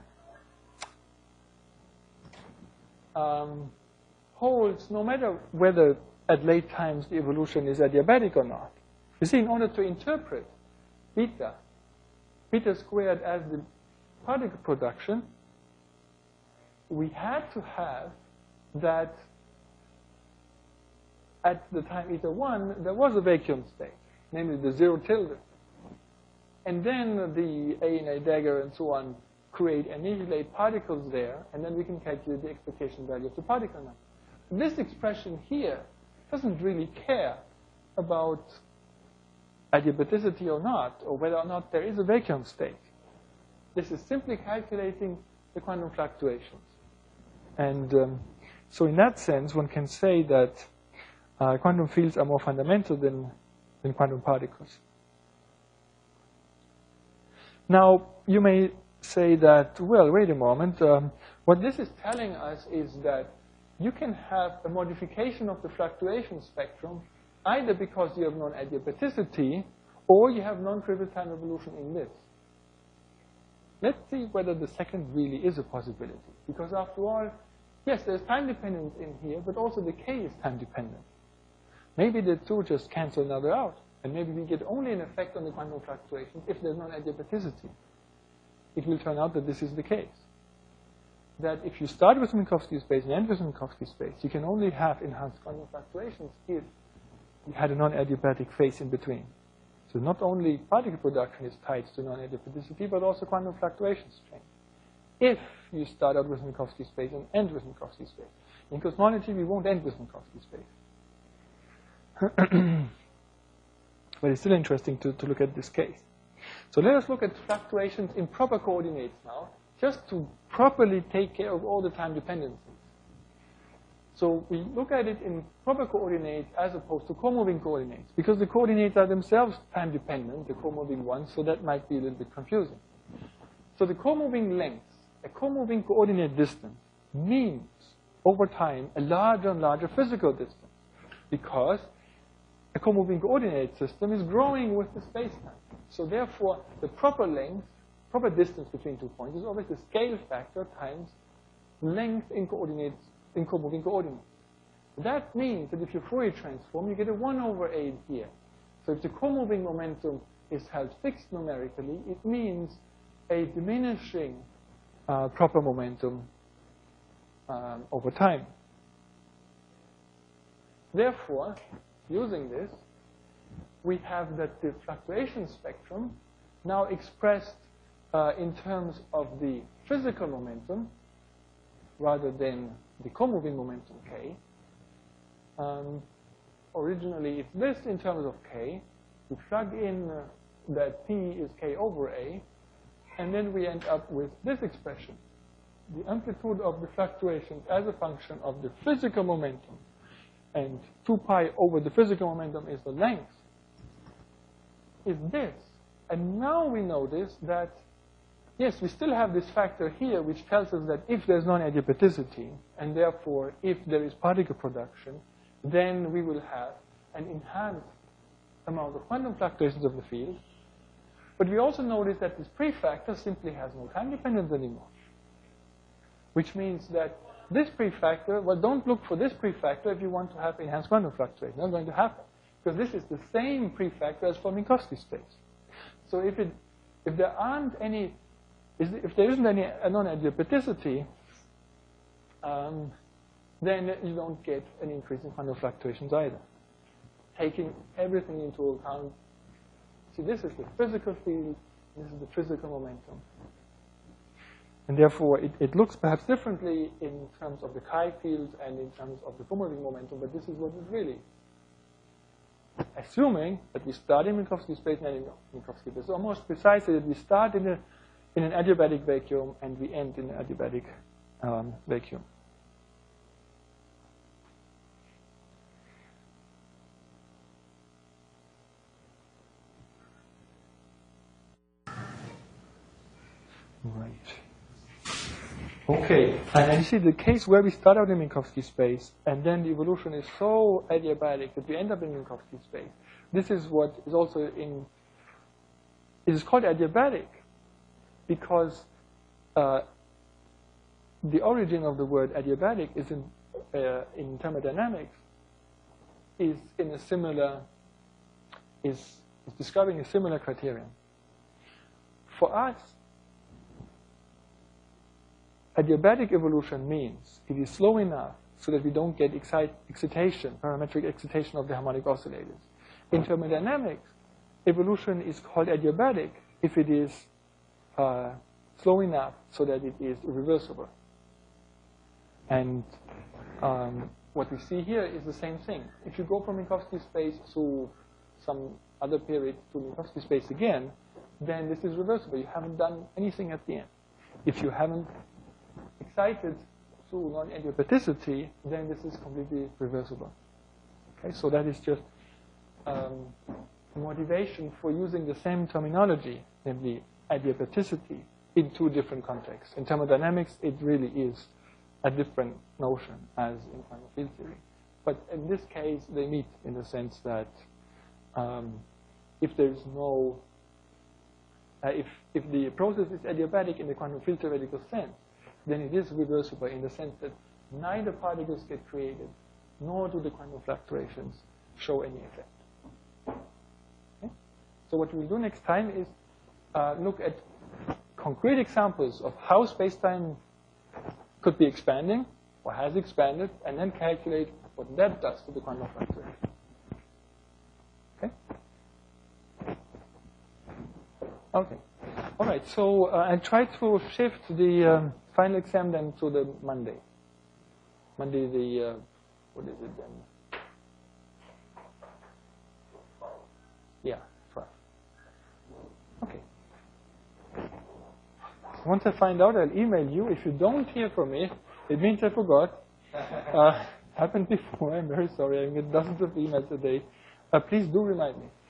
holds no matter whether at late times the evolution is adiabatic or not. You see, in order to interpret beta squared as the particle production, we had to have that at the time eta 1, there was a vacuum state, namely the 0 tilde. And then the A and A dagger and so on create annihilate particles there, and then we can calculate the expectation value of the particle number. This expression here doesn't really care about adiabaticity or not, or whether or not there is a vacuum state. This is simply calculating the quantum fluctuations. And so in that sense, one can say that quantum fields are more fundamental than quantum particles. Now, you may say that, well, wait a moment. What this is telling us is that you can have a modification of the fluctuation spectrum either because you have non-adiabaticity or you have non-trivial time evolution in this. Let's see whether the second really is a possibility. Because after all, yes, there's time dependence in here, but also the K is time dependent. Maybe the two just cancel another out. And maybe we get only an effect on the quantum fluctuations if there's non-adiabaticity. It will turn out that this is the case. That if you start with Minkowski space and end with Minkowski space, you can only have enhanced quantum fluctuations if you had a non-adiabatic phase in between. So not only particle production is tied to non-adiabaticity, but also quantum fluctuations change. If you start out with Minkowski space and end with Minkowski space. In cosmology, we won't end with Minkowski space. But it's still interesting to look at this case. So let us look at fluctuations in proper coordinates now, just to properly take care of all the time dependencies. So we look at it in proper coordinates as opposed to co-moving coordinates, because the coordinates are themselves time dependent, the co-moving ones, so that might be a little bit confusing. So the co-moving length, a co-moving coordinate distance, means over time a larger and larger physical distance, because a co-moving coordinate system is growing with the space-time. So therefore, the proper length, proper distance between 2 points is always the scale factor times length in coordinates, in co-moving coordinates. That means that if you Fourier transform, you get a 1 over 8 here. So if the co-moving momentum is held fixed numerically, it means a diminishing proper momentum over time. Therefore, using this, we have that the fluctuation spectrum now expressed in terms of the physical momentum rather than the co-moving momentum k. Originally, it's this in terms of k. We plug in that p is k over a, and then we end up with this expression. The amplitude of the fluctuations as a function of the physical momentum, and 2 pi over the physical momentum is the length, is this. And now we notice that, yes, we still have this factor here which tells us that if there's non-adiabaticity, and therefore if there is particle production, then we will have an enhanced amount of quantum fluctuations of the field. But we also notice that this prefactor simply has no time dependence anymore. Which means that this prefactor, well, don't look for this prefactor if you want to have enhanced quantum fluctuation. Not going to happen. Because this is the same prefactor as for Minkowski space. So if there aren't any, if there isn't any non-adiabaticity, then you don't get an increase in quantum fluctuations either. Taking everything into account, see, this is the physical field, this is the physical momentum. And therefore, it looks perhaps differently in terms of the chi field and in terms of the co-moving momentum, but this is what it really is. Assuming that we start in Minkowski space and end in Minkowski space. So almost precisely that we start in an adiabatic vacuum and we end in an adiabatic vacuum. Right. Okay, and you see the case where we start out in Minkowski space, and then the evolution is so adiabatic that we end up in Minkowski space. This is what is also in, it is called adiabatic because the origin of the word adiabatic is in thermodynamics, is in a similar, is describing a similar criterion. For us, adiabatic evolution means it is slow enough so that we don't get excitation, parametric excitation of the harmonic oscillators. In thermodynamics, evolution is called adiabatic if it is slow enough so that it is irreversible. And what we see here is the same thing. If you go from Minkowski space to some other period to Minkowski space again, then this is reversible. You haven't done anything at the end. If you haven't excited through non-adiabaticity, then this is completely reversible. Okay, so that is just motivation for using the same terminology, namely adiabaticity, in two different contexts. In thermodynamics, it really is a different notion as in quantum field theory. But in this case, they meet in the sense that if there is no, if the process is adiabatic in the quantum field theoretical sense, then it is reversible in the sense that neither particles get created, nor do the quantum fluctuations show any effect. Okay? So what we'll do next time is look at concrete examples of how space-time could be expanding, or has expanded, and then calculate what that does to the quantum fluctuation. Okay? Okay. All right, so I'll try to shift the final exam then to the Monday. Monday the, what is it then? Yeah, 12. Okay. Once I find out, I'll email you. If you don't hear from me, it means I forgot. Happened before. I'm very sorry. I get dozens of emails a day. Please do remind me.